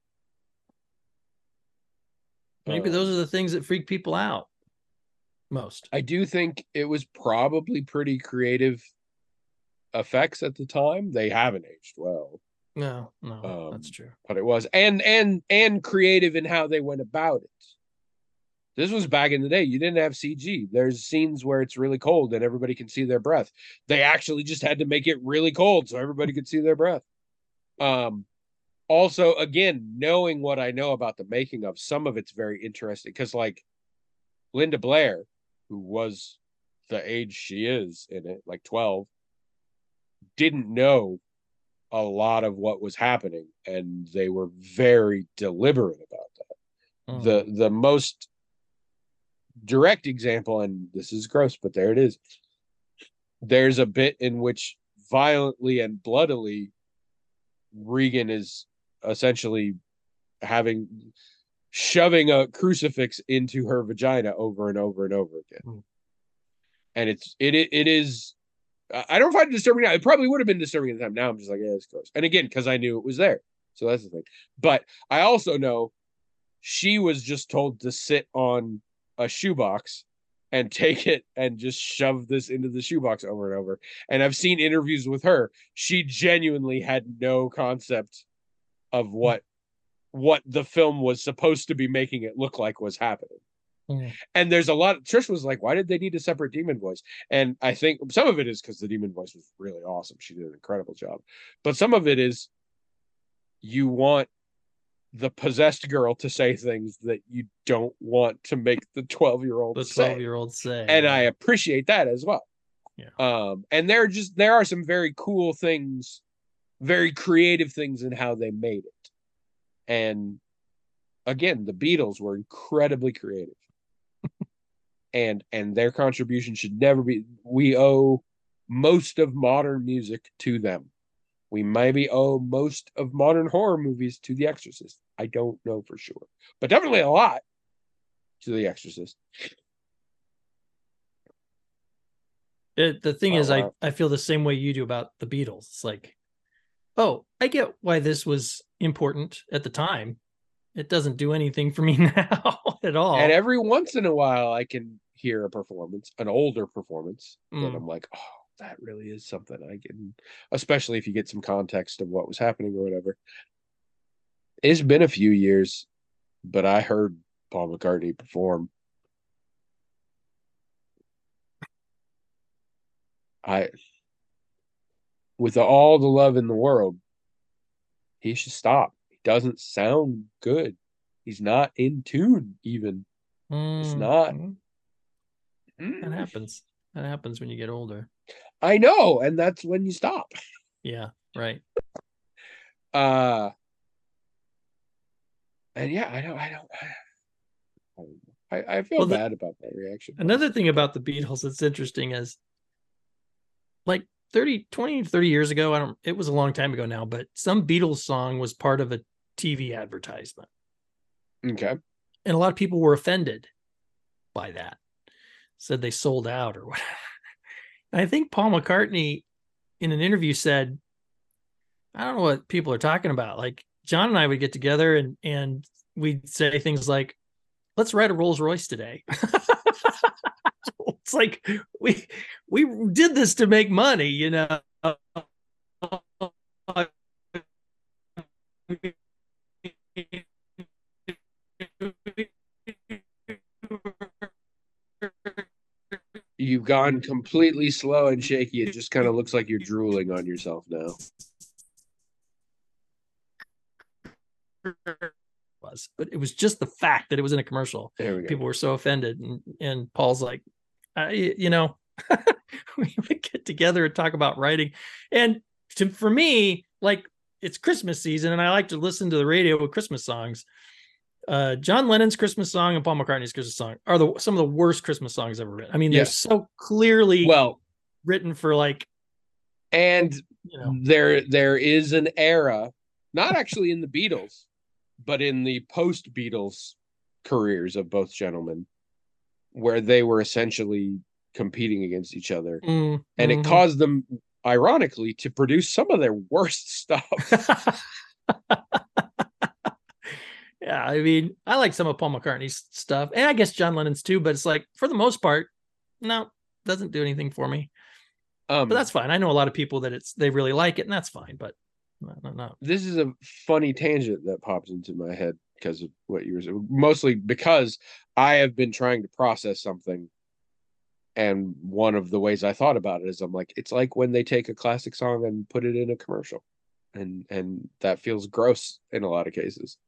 Maybe those are the things that freak people out most. I do think it was probably pretty creative effects at the time. They haven't aged well. No, that's true. But it was and creative in how they went about it. This was back in the day. You didn't have CG. There's scenes where it's really cold and everybody can see their breath. They actually just had to make it really cold so everybody could see their breath. Also, again, knowing what I know about the making of, some of it's very interesting because, like, Linda Blair, who was the age she is in it, like 12, didn't know a lot of what was happening, and they were very deliberate about that. The most direct example, and this is gross, but there it is. There's a bit in which violently and bloodily Regan is essentially shoving a crucifix into her vagina over and over and over again. And it is, I don't find it disturbing now. It probably would have been disturbing at the time. Now I'm just like, yeah, it's gross. And again, because I knew it was there. So that's the thing. But I also know she was just told to sit on a shoebox and take it and just shove this into the shoebox over and over. And I've seen interviews with her. She genuinely had no concept of what the film was supposed to be making it look like was happening. And there's a lot. Trish was like, why did they need a separate demon voice? And I think some of it is because the demon voice was really awesome. She did an incredible job. But some of it is you want the possessed girl to say things that you don't want to make the 12-year-old say. And I appreciate that as well. Yeah. And there are some very cool things, very creative things in how they made it. And again, the Beatles were incredibly creative. and their contribution should never be, we owe most of modern music to them. We maybe owe most of modern horror movies to The Exorcist. I don't know for sure, but definitely a lot to The Exorcist. The thing is, wow. I feel the same way you do about the Beatles. It's like, oh, I get why this was important at the time. It doesn't do anything for me now at all. And every once in a while, I can hear a performance, an older performance, and I'm like, oh, that really is something I can, especially if you get some context of what was happening or whatever. It's been a few years, but I heard Paul McCartney perform. With all the love in the world, he should stop. He doesn't sound good. He's not in tune even. It's not. That happens. That happens when you get older. I know, and that's when you stop. Yeah, right. And yeah, I feel bad about that reaction. Another thing about the Beatles that's interesting is, like 30 years ago, it was a long time ago now, but some Beatles song was part of a TV advertisement. Okay. And a lot of people were offended by that. Said they sold out or whatever. I think Paul McCartney in an interview said, I don't know what people are talking about. Like John and I would get together and we'd say things like, let's ride a Rolls Royce today. It's like we did this to make money, you know. You've gone completely slow and shaky. It just kind of looks like you're drooling on yourself now. But it was just the fact that it was in a commercial. There we go. People were so offended, and Paul's like, you know, We would get together and talk about writing. And for me, like, it's Christmas season, and I like to listen to the radio with Christmas songs. John Lennon's Christmas song and Paul McCartney's Christmas song are some of the worst Christmas songs ever written. I mean, they're so clearly written for like. And there is an era, not actually in the Beatles, but in the post-Beatles careers of both gentlemen, where they were essentially competing against each other. And it caused them, ironically, to produce some of their worst stuff. Yeah, I mean, I like some of Paul McCartney's stuff, and I guess John Lennon's too, but it's like, for the most part, no, doesn't do anything for me. But that's fine. I know a lot of people that they really like it, and that's fine, but no. This is a funny tangent that pops into my head because of what you were saying. Mostly because I have been trying to process something, and one of the ways I thought about it is I'm like, it's like when they take a classic song and put it in a commercial, and that feels gross in a lot of cases.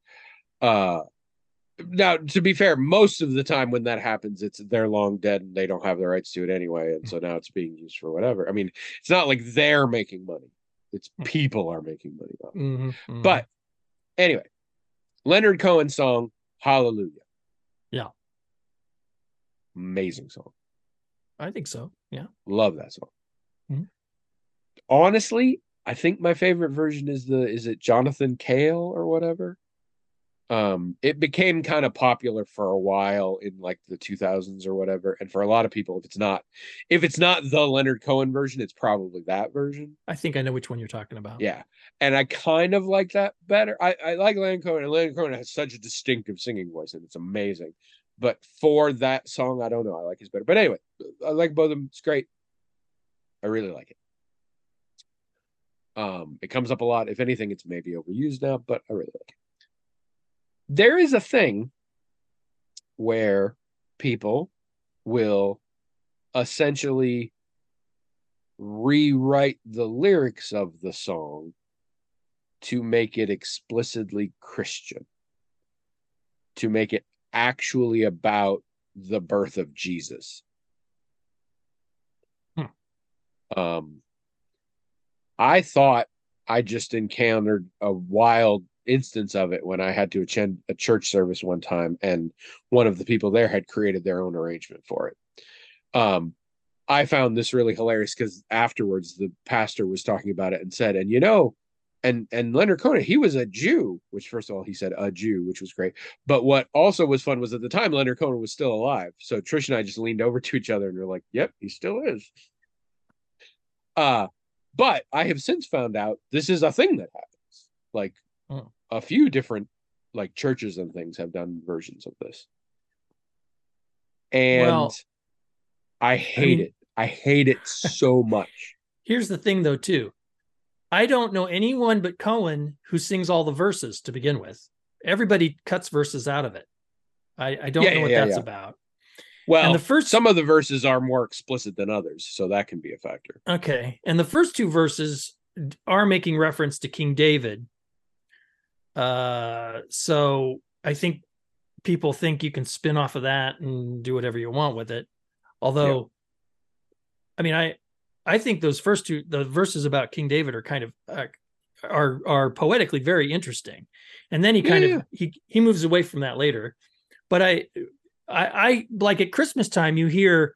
Now, to be fair, most of the time when that happens, they're long dead and they don't have the rights to it anyway, and so now it's being used for whatever. I mean, it's not like they're making money; it's people are making money off it. But anyway, Leonard Cohen's song "Hallelujah." Yeah, amazing song. I think so. Yeah, love that song. Honestly, I think my favorite version is it Jonathan Cale or whatever. It became kind of popular for a while in like the 2000s or whatever, and for a lot of people, if it's not the Leonard Cohen version, it's probably that version. I think I know which one you're talking about. Yeah, and I kind of like that better. I like Leonard Cohen, and Leonard Cohen has such a distinctive singing voice, and it's amazing. But for that song, I don't know, I like his better. But anyway, I like both of them. It's great. I really like it. It comes up a lot. If anything, it's maybe overused now, but I really like it. There is a thing where people will essentially rewrite the lyrics of the song to make it explicitly Christian, to make it actually about the birth of Jesus. I thought I just encountered a wild instance of it when I had to attend a church service one time, and one of the people there had created their own arrangement for it. I found this really hilarious because afterwards the pastor was talking about it and said, and Leonard Cohen, he was a Jew, which first of all, he said a Jew, which was great. But what also was fun was at the time Leonard Cohen was still alive. So Trish and I just leaned over to each other and we're like, yep, he still is. But I have since found out this is a thing that happens. Like a few different like churches and things have done versions of this. And I hate it. I hate it so much. Here's the thing though, too. I don't know anyone but Cohen who sings all the verses to begin with. Everybody cuts verses out of it. I don't know what that's about. Well, some of the verses are more explicit than others, so that can be a factor. Okay. And the first two verses are making reference to King David. So I think people think you can spin off of that and do whatever you want with it. Although, I mean, I think those first two, the verses about King David are kind of are poetically very interesting. And then he kind of he moves away from that later. But I like at Christmas time, you hear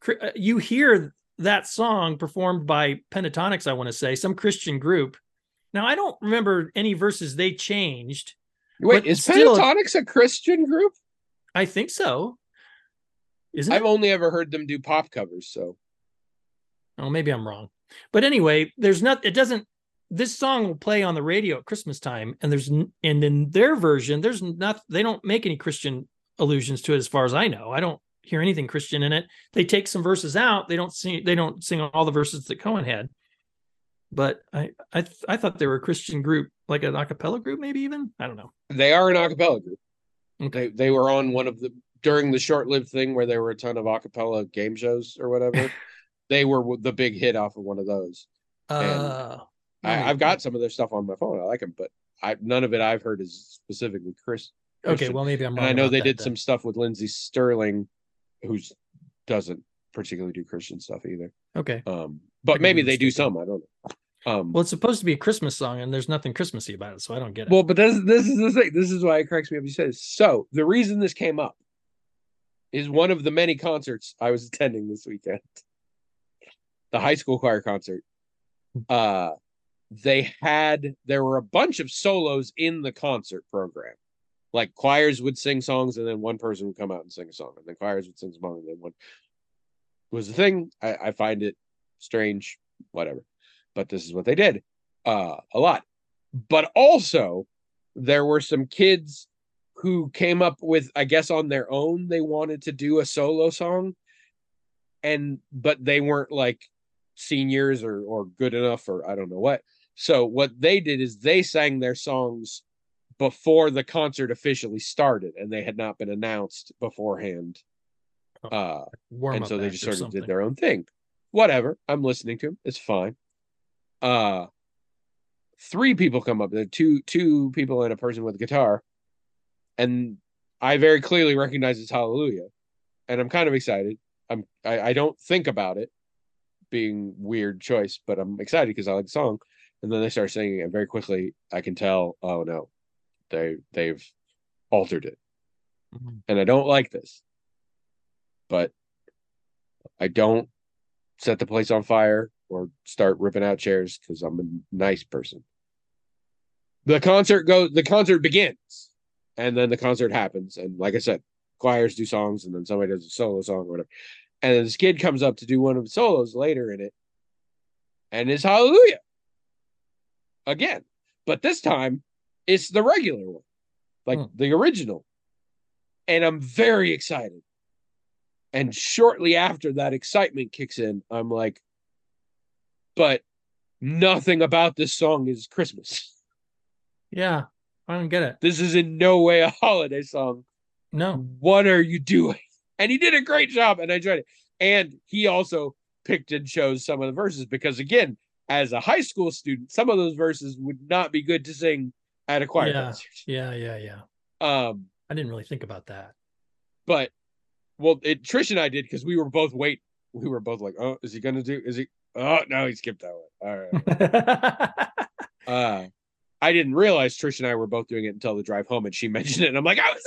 that song performed by Pentatonics, I want to say, some Christian group. Now, I don't remember any verses they changed. Wait, is Pentatonics a Christian group? I think so. Isn't I've only ever heard them do pop covers, so. Oh, maybe I'm wrong. But anyway, this song will play on the radio at Christmas time, and in their version, they don't make any Christian allusions to it as far as I know. I don't hear anything Christian in it. They take some verses out. They don't sing all the verses that Cohen had. But I thought they were a Christian group, like an a cappella group, maybe even. I don't know. They are an a cappella group. Okay. They were on one of during the short-lived thing where there were a ton of a cappella game shows or whatever. They were the big hit off of one of those. I've got some of their stuff on my phone. I like them, but none of it I've heard is specifically Christian. Okay, well maybe I'm wrong. And I know they did some stuff with Lindsey Sterling, who doesn't particularly do Christian stuff either. Okay. I But could maybe be they do mistaken. some. I don't know. Well, it's supposed to be a Christmas song, and there's nothing Christmassy about it, so I don't get it. Well, but this is the thing. This is why it cracks me up. You said this. So the reason this came up is one of the many concerts I was attending this weekend. The high school choir concert. There were a bunch of solos in the concert program. Like choirs would sing songs, and then one person would come out and sing a song, and then choirs would sing a song, and then one was the thing. I find it strange, whatever. But this is what they did. A lot. But also, there were some kids who came up with, I guess, on their own, they wanted to do a solo song, but they weren't like seniors or good enough, or I don't know what. So what they did is they sang their songs before the concert officially started, and they had not been announced beforehand. And so they just sort of did their own thing. Whatever. I'm listening to them. It's fine. 3 people come up. There are two people and a person with a guitar, and I very clearly recognize it's Hallelujah, and I'm kind of excited. I don't think about it being weird choice, but I'm excited because I like the song. And then they start singing, and very quickly I can tell, oh no, they've altered it, and I don't like this. But I don't set the place on fire or start ripping out chairs because I'm a nice person. The concert begins, and then the concert happens, and like I said, choirs do songs, and then somebody does a solo song or whatever. And then this kid comes up to do one of the solos later in it, and it's Hallelujah again. But this time, it's the regular one, like the original. And I'm very excited. And shortly after that excitement kicks in, I'm like, but nothing about this song is Christmas. Yeah, I don't get it. This is in no way a holiday song. No. What are you doing? And he did a great job, and I enjoyed it. And he also picked and chose some of the verses because, again, as a high school student, some of those verses would not be good to sing at a choir concert. Yeah. I didn't really think about that. But, well, Trish and I did because we were both waiting. We were both like, oh, is he going to do? Is he? Oh, no, he skipped that one. All right. I didn't realize Trish and I were both doing it until the drive home, and she mentioned it, and I'm like, I was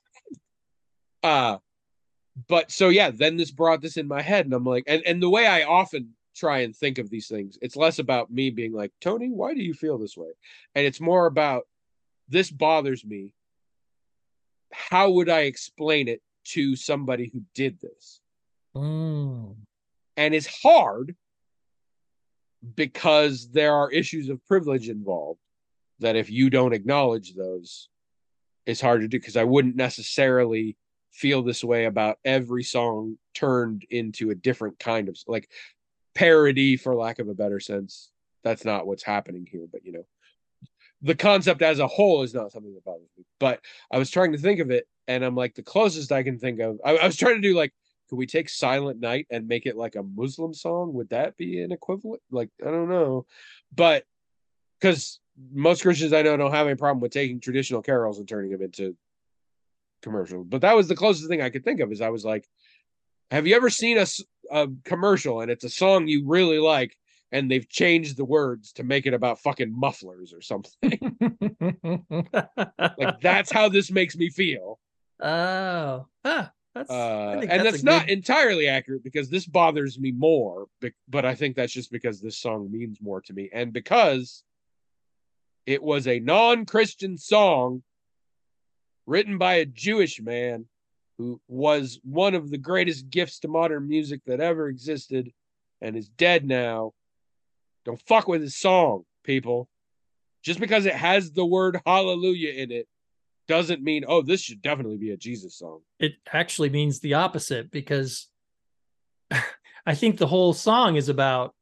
but so yeah, then this brought this in my head, and I'm like, and the way I often try and think of these things, it's less about me being like, Tony, why do you feel this way? And it's more about, this bothers me. How would I explain it to somebody who did this? And it's hard because there are issues of privilege involved that if you don't acknowledge those, it's hard to do, because I wouldn't necessarily feel this way about every song turned into a different kind of like parody, for lack of a better sense. That's not what's happening here, but you know, the concept as a whole is not something that bothers me. But I was trying to think of it, and I'm like, the closest I can think of, I was trying to do like, could we take Silent Night and make it like a Muslim song? Would that be an equivalent? Like, I don't know. But because most Christians I know don't have any problem with taking traditional carols and turning them into commercial. But that was the closest thing I could think of, is I was like, have you ever seen a commercial and it's a song you really like and they've changed the words to make it about fucking mufflers or something? Like, that's how this makes me feel. Oh, that's not entirely accurate, because this bothers me more, but I think that's just because this song means more to me, and because it was a non-Christian song written by a Jewish man who was one of the greatest gifts to modern music that ever existed and is dead now. Don't fuck with his song, people. Just because it has the word hallelujah in it doesn't mean, oh, this should definitely be a Jesus song. It actually means the opposite, because I think the whole song is about,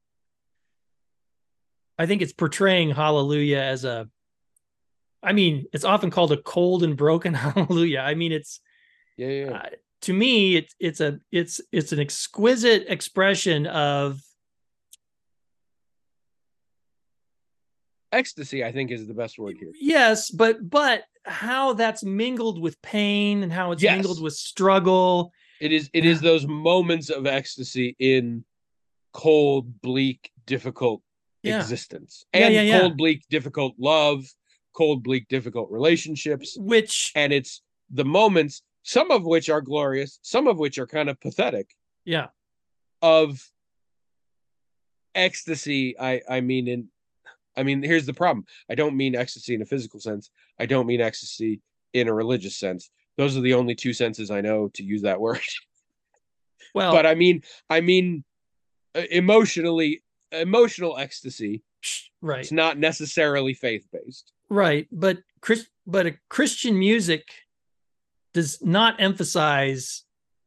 I think it's portraying hallelujah as it's often called a cold and broken hallelujah. I mean, it's, to me, it's an exquisite expression of ecstasy, I think, is the best word here. Yes, but how that's mingled with pain and how it's mingled with struggle. It is those moments of ecstasy in cold, bleak, difficult Yeah. existence, Yeah, and yeah, yeah. cold, bleak, difficult love, cold, bleak, difficult relationships. Which, And it's the moments, some of which are glorious, some of which are kind of pathetic, yeah, of ecstasy. I mean, here's the problem. I don't mean ecstasy in a physical sense. I don't mean ecstasy in a religious sense. Those are the only two senses I know to use that word. But well, I mean, emotional ecstasy. right, It's not necessarily faith based. right. But a Christian music does not emphasize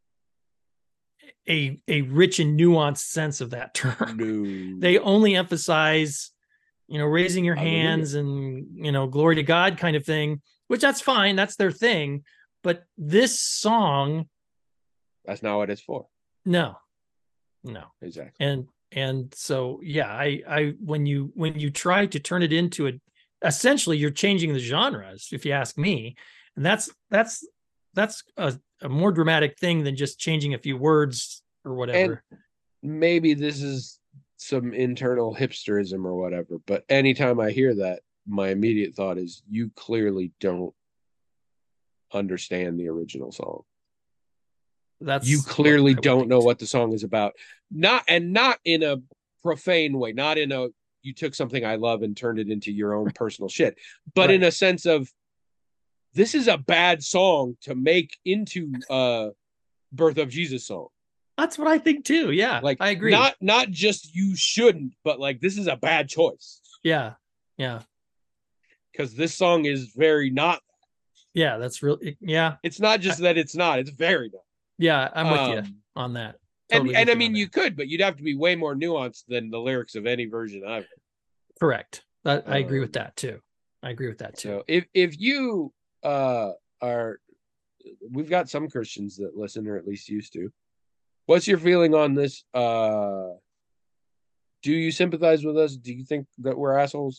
a rich and nuanced sense of that term. No. They only emphasize, raising your Hallelujah. hands and, glory to God kind of thing, which that's fine. That's their thing. But this song, That's not what it's for. no. Exactly. And so, yeah, I when you try to turn it into essentially you're changing the genres, if you ask me. And that's a more dramatic thing than just changing a few words or whatever. And maybe this is some internal hipsterism or whatever, but anytime I hear that, my immediate thought is you clearly don't understand the original song. You clearly don't know what the song is about. Not in a profane way, not in a you took something I love and turned it into your own personal shit, but in a sense of this is a bad song to make into a Birth of Jesus song. That's what I think too. Yeah, like I agree. Not just you shouldn't, but like this is a bad choice. Yeah, because this song is very not. Yeah, that's really, yeah. It's not just that it's not. It's very not. Yeah, I'm with you on that. Totally and I mean, you could, but you'd have to be way more nuanced than the lyrics of any version I've heard. Correct. I agree with that too. So if you are, we've got some Christians that listen, or at least used to. What's your feeling on this? Do you sympathize with us? Do you think that we're assholes?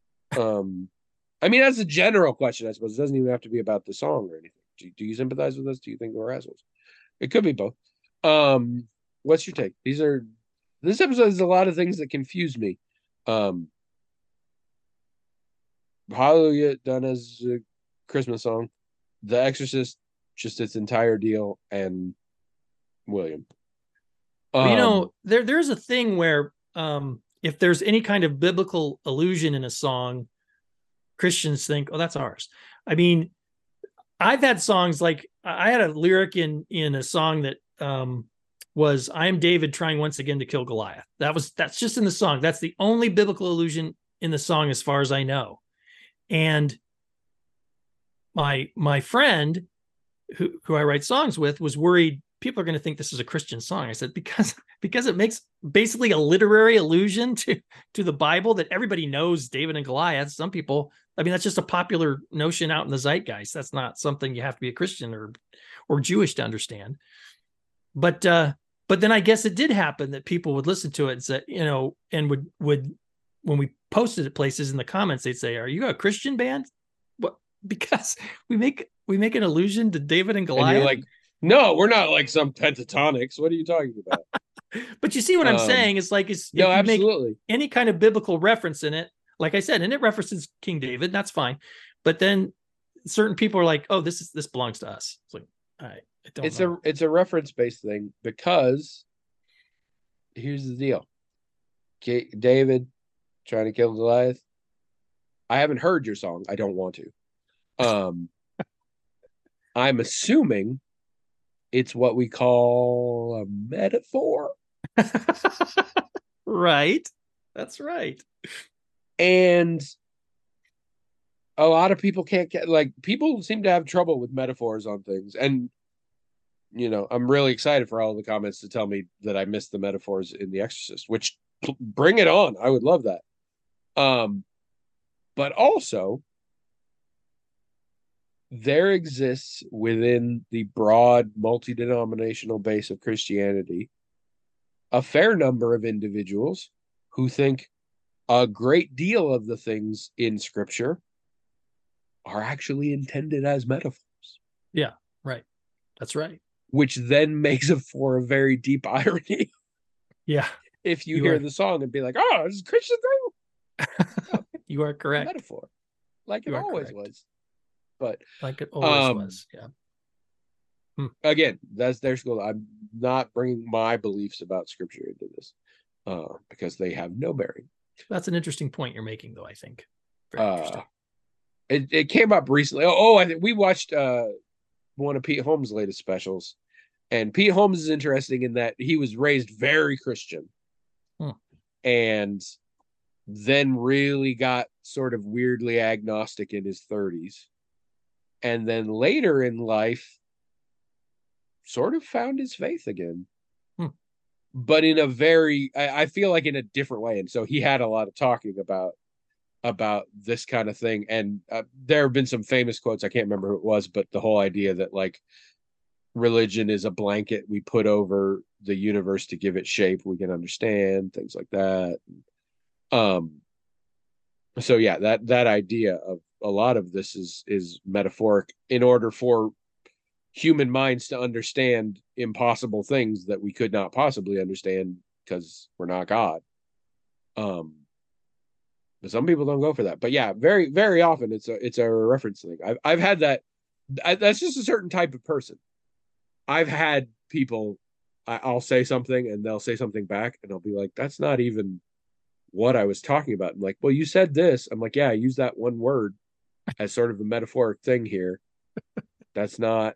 I mean, that's a general question, I suppose. It doesn't even have to be about the song or anything. Do you sympathize with us? Do you think we're assholes? It could be both. What's your take? This episode is a lot of things that confuse me. Hallelujah done as a Christmas song. The Exorcist, just its entire deal, and William. There's a thing where if there's any kind of biblical allusion in a song, Christians think, oh, that's ours. I mean, I've had songs like I had a lyric in a song that was I am David trying once again to kill Goliath. That's just in the song. That's the only biblical allusion in the song as far as I know. And my friend who I write songs with was worried people are going to think this is a Christian song. I said, because it makes basically a literary allusion to the Bible that everybody knows David and Goliath. Some people, I mean, that's just a popular notion out in the zeitgeist. That's not something you have to be a Christian or Jewish to understand. But then I guess it did happen that people would listen to it and say, and would when we posted it places in the comments, they'd say, are you a Christian band? What? Because we make an allusion to David and Goliath. And you're like, no, we're not like some pentatonics. What are you talking about? But you see what I'm saying? It's like, no, absolutely. Make any kind of biblical reference in it, like I said, and it references King David, that's fine. But then certain people are like, oh, this belongs to us. It's like, I don't know. It's a reference-based thing because here's the deal. David trying to kill Goliath. I haven't heard your song. I don't want to. I'm assuming it's what we call a metaphor. Right. That's right. And a lot of people can't get, like, people seem to have trouble with metaphors on things. And, I'm really excited for all the comments to tell me that I missed the metaphors in The Exorcist, which bring it on. I would love that. But also, there exists within the broad multi-denominational base of Christianity a fair number of individuals who think a great deal of the things in Scripture are actually intended as metaphors. Yeah, right. That's right. which then makes it for a very deep irony Yeah, if you you hear are the song and be like, oh, it's a Christian thing. you are correct. Metaphor, like it You are always correct. was. But Like it always um, was. Yeah. Hmm. again, that's their school. I'm not bringing my beliefs about scripture into this because they have no bearing. That's an interesting point you're making, though, I think. Very Uh, interesting. it came up recently. Oh, I think we watched one of Pete Holmes' latest specials, and Pete Holmes is interesting in that he was raised very Christian, Hmm. and then really got sort of weirdly agnostic in his 30s, and then later in life sort of found his faith again. Hmm. But in a very, I feel like in a different way. And so he had a lot of talking about this kind of thing. And there have been some famous quotes. I can't remember who it was, but the whole idea that like religion is a blanket we put over the universe to give it shape we can understand, things like that. Um, so yeah, that idea of a lot of this is metaphoric in order for human minds to understand impossible things that we could not possibly understand because we're not God. Um, but some people don't go for that. But yeah, very very often it's a reference thing. I've had that. That's just a certain type of person. I've had people. I'll say something and they'll say something back, and I'll be like, "That's not even what I was talking about." I'm like, "Well, you said this." I'm like, "Yeah, I use that one word as sort of a metaphoric thing here. That's not."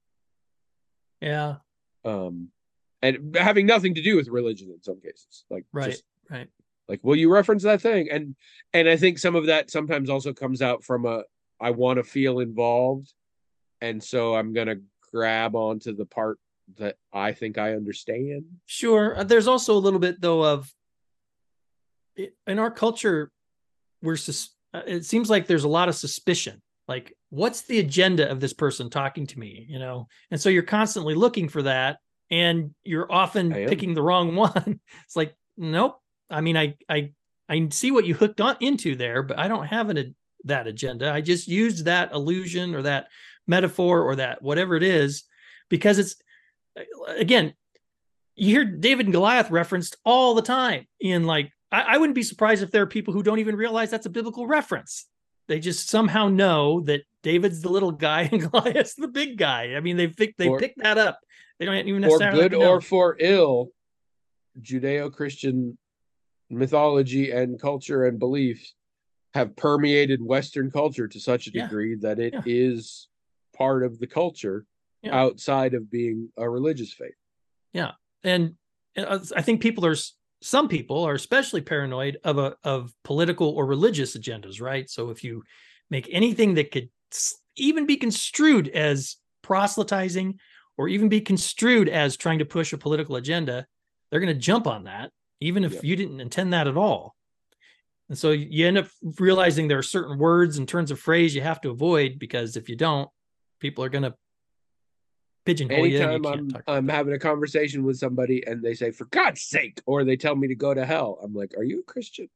Yeah. Um, and having nothing to do with religion in some cases, like Right. just Right. like, will you reference that thing? And I think some of that sometimes also comes out from I want to feel involved, and so I'm gonna grab onto the part that I think I understand. Sure. There's also a little bit though of in our culture, it seems like there's a lot of suspicion. Like, what's the agenda of this person talking to me? And so you're constantly looking for that, and you're often picking the wrong one. It's like, nope. I mean, I see what you hooked on into there, but I don't have that agenda. I just used that illusion or that metaphor or that whatever it is because it's, again, you hear David and Goliath referenced all the time in like, I wouldn't be surprised if there are people who don't even realize that's a biblical reference. They just somehow know that David's the little guy and Goliath's the big guy. I mean, they picked that up. They don't even necessarily for good or for ill, Judeo-Christian mythology and culture and beliefs have permeated Western culture to such a degree that it is part of the culture outside of being a religious faith. Yeah. And I think some people are especially paranoid of political or religious agendas, right? So if you make anything that could even be construed as proselytizing or even be construed as trying to push a political agenda, they're going to jump on that, even if you didn't intend that at all. And so you end up realizing there are certain words and turns of phrase you have to avoid, because if you don't, people are going to pigeonhole Anytime you. I'm having a conversation with somebody and they say, "For God's sake," or they tell me to go to hell, I'm like, "Are you a Christian?"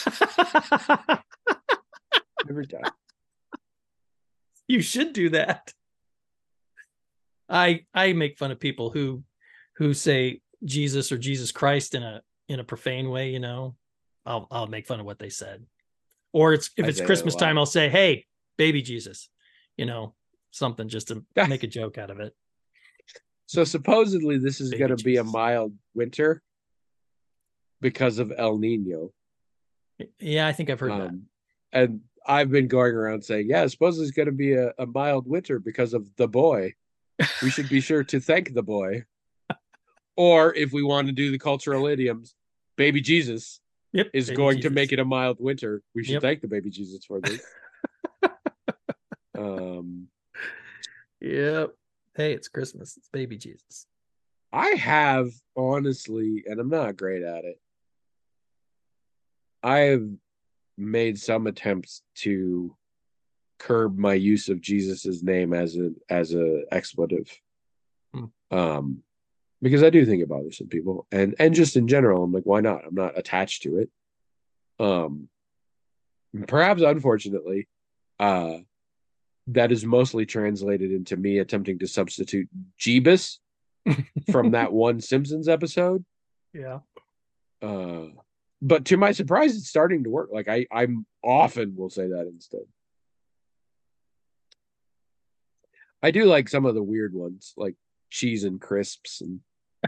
Every time. You should do that. I make fun of people who say Jesus or Jesus Christ in a profane way. I'll make fun of what they said. Or if it's Christmas time, I'll say, "Hey, baby Jesus," something just to make a joke out of it. So supposedly this is going to be a mild winter because of El Nino. Yeah, I think I've heard that. And I've been going around saying, yeah, supposedly it's going to be a mild winter because of the boy. We should be sure to thank the boy. Or if we want to do the cultural idioms, baby Jesus is going to make it a mild winter. We should thank the baby Jesus for this. Yep. Hey, it's Christmas. It's baby Jesus. I have, honestly, and I'm not great at it, I have made some attempts to curb my use of Jesus's name as a expletive. Because I do think it bothers some people. And just in general, I'm like, why not? I'm not attached to it. Perhaps unfortunately, that is mostly translated into me attempting to substitute Jeebus from that one Simpsons episode. Yeah. But to my surprise, it's starting to work. Like I'm often will say that instead. I do like some of the weird ones, like Cheese and Crisps and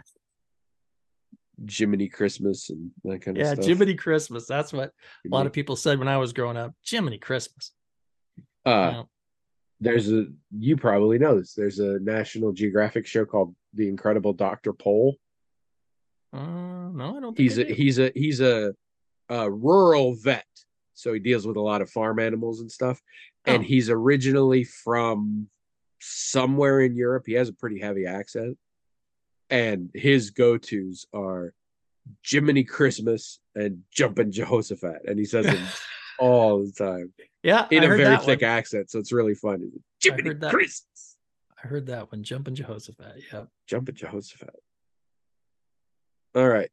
Jiminy Christmas and that kind of Yeah, stuff. Jiminy Christmas. That's what a lot of people said when I was growing up. Jiminy Christmas. Yeah. You probably know this. There's a National Geographic show called The Incredible Dr. Pole. No, I don't think he's a rural vet, so he deals with a lot of farm animals and stuff. And he's originally from somewhere in Europe. He has a pretty heavy accent, and his go-tos are Jiminy Christmas and Jumpin' Jehoshaphat, and he says them all the time. Yeah, in a very thick accent, so it's really funny. Jiminy Christmas. I heard that one. Jumpin' Jehoshaphat. Yeah, Jumpin' Jehoshaphat. All right,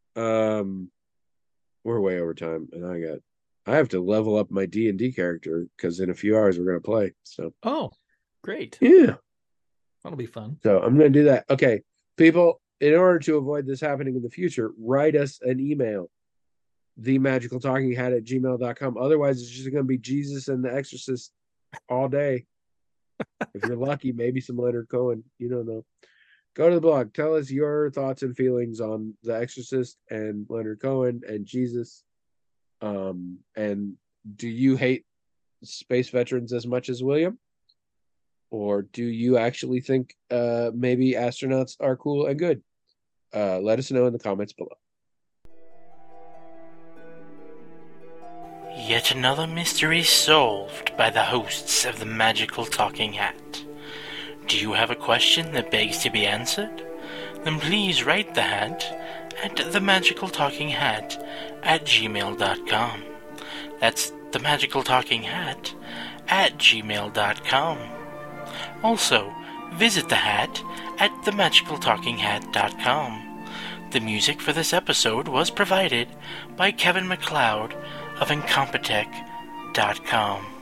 we're way over time, and I have to level up my D&D character because in a few hours we're gonna play. So great. Yeah, that'll be fun. So I'm gonna do that. Okay, people, in order to avoid this happening in the future, write us an email, themagicaltalkinghat@gmail.com. Otherwise, it's just gonna be Jesus and the Exorcist all day. If you're lucky, maybe some Leonard Cohen. You don't know. Go to the blog. Tell us your thoughts and feelings on The Exorcist and Leonard Cohen and Jesus. And do you hate space veterans as much as William? Or do you actually think maybe astronauts are cool and good? Let us know in the comments below. Yet another mystery solved by the hosts of the Magical Talking Hat. Do you have a question that begs to be answered? Then please write the hat at themagicaltalkinghat@gmail.com. That's themagicaltalkinghat@gmail.com. Also, visit the hat at themagicaltalkinghat.com. The music for this episode was provided by Kevin MacLeod of Incompetech.com.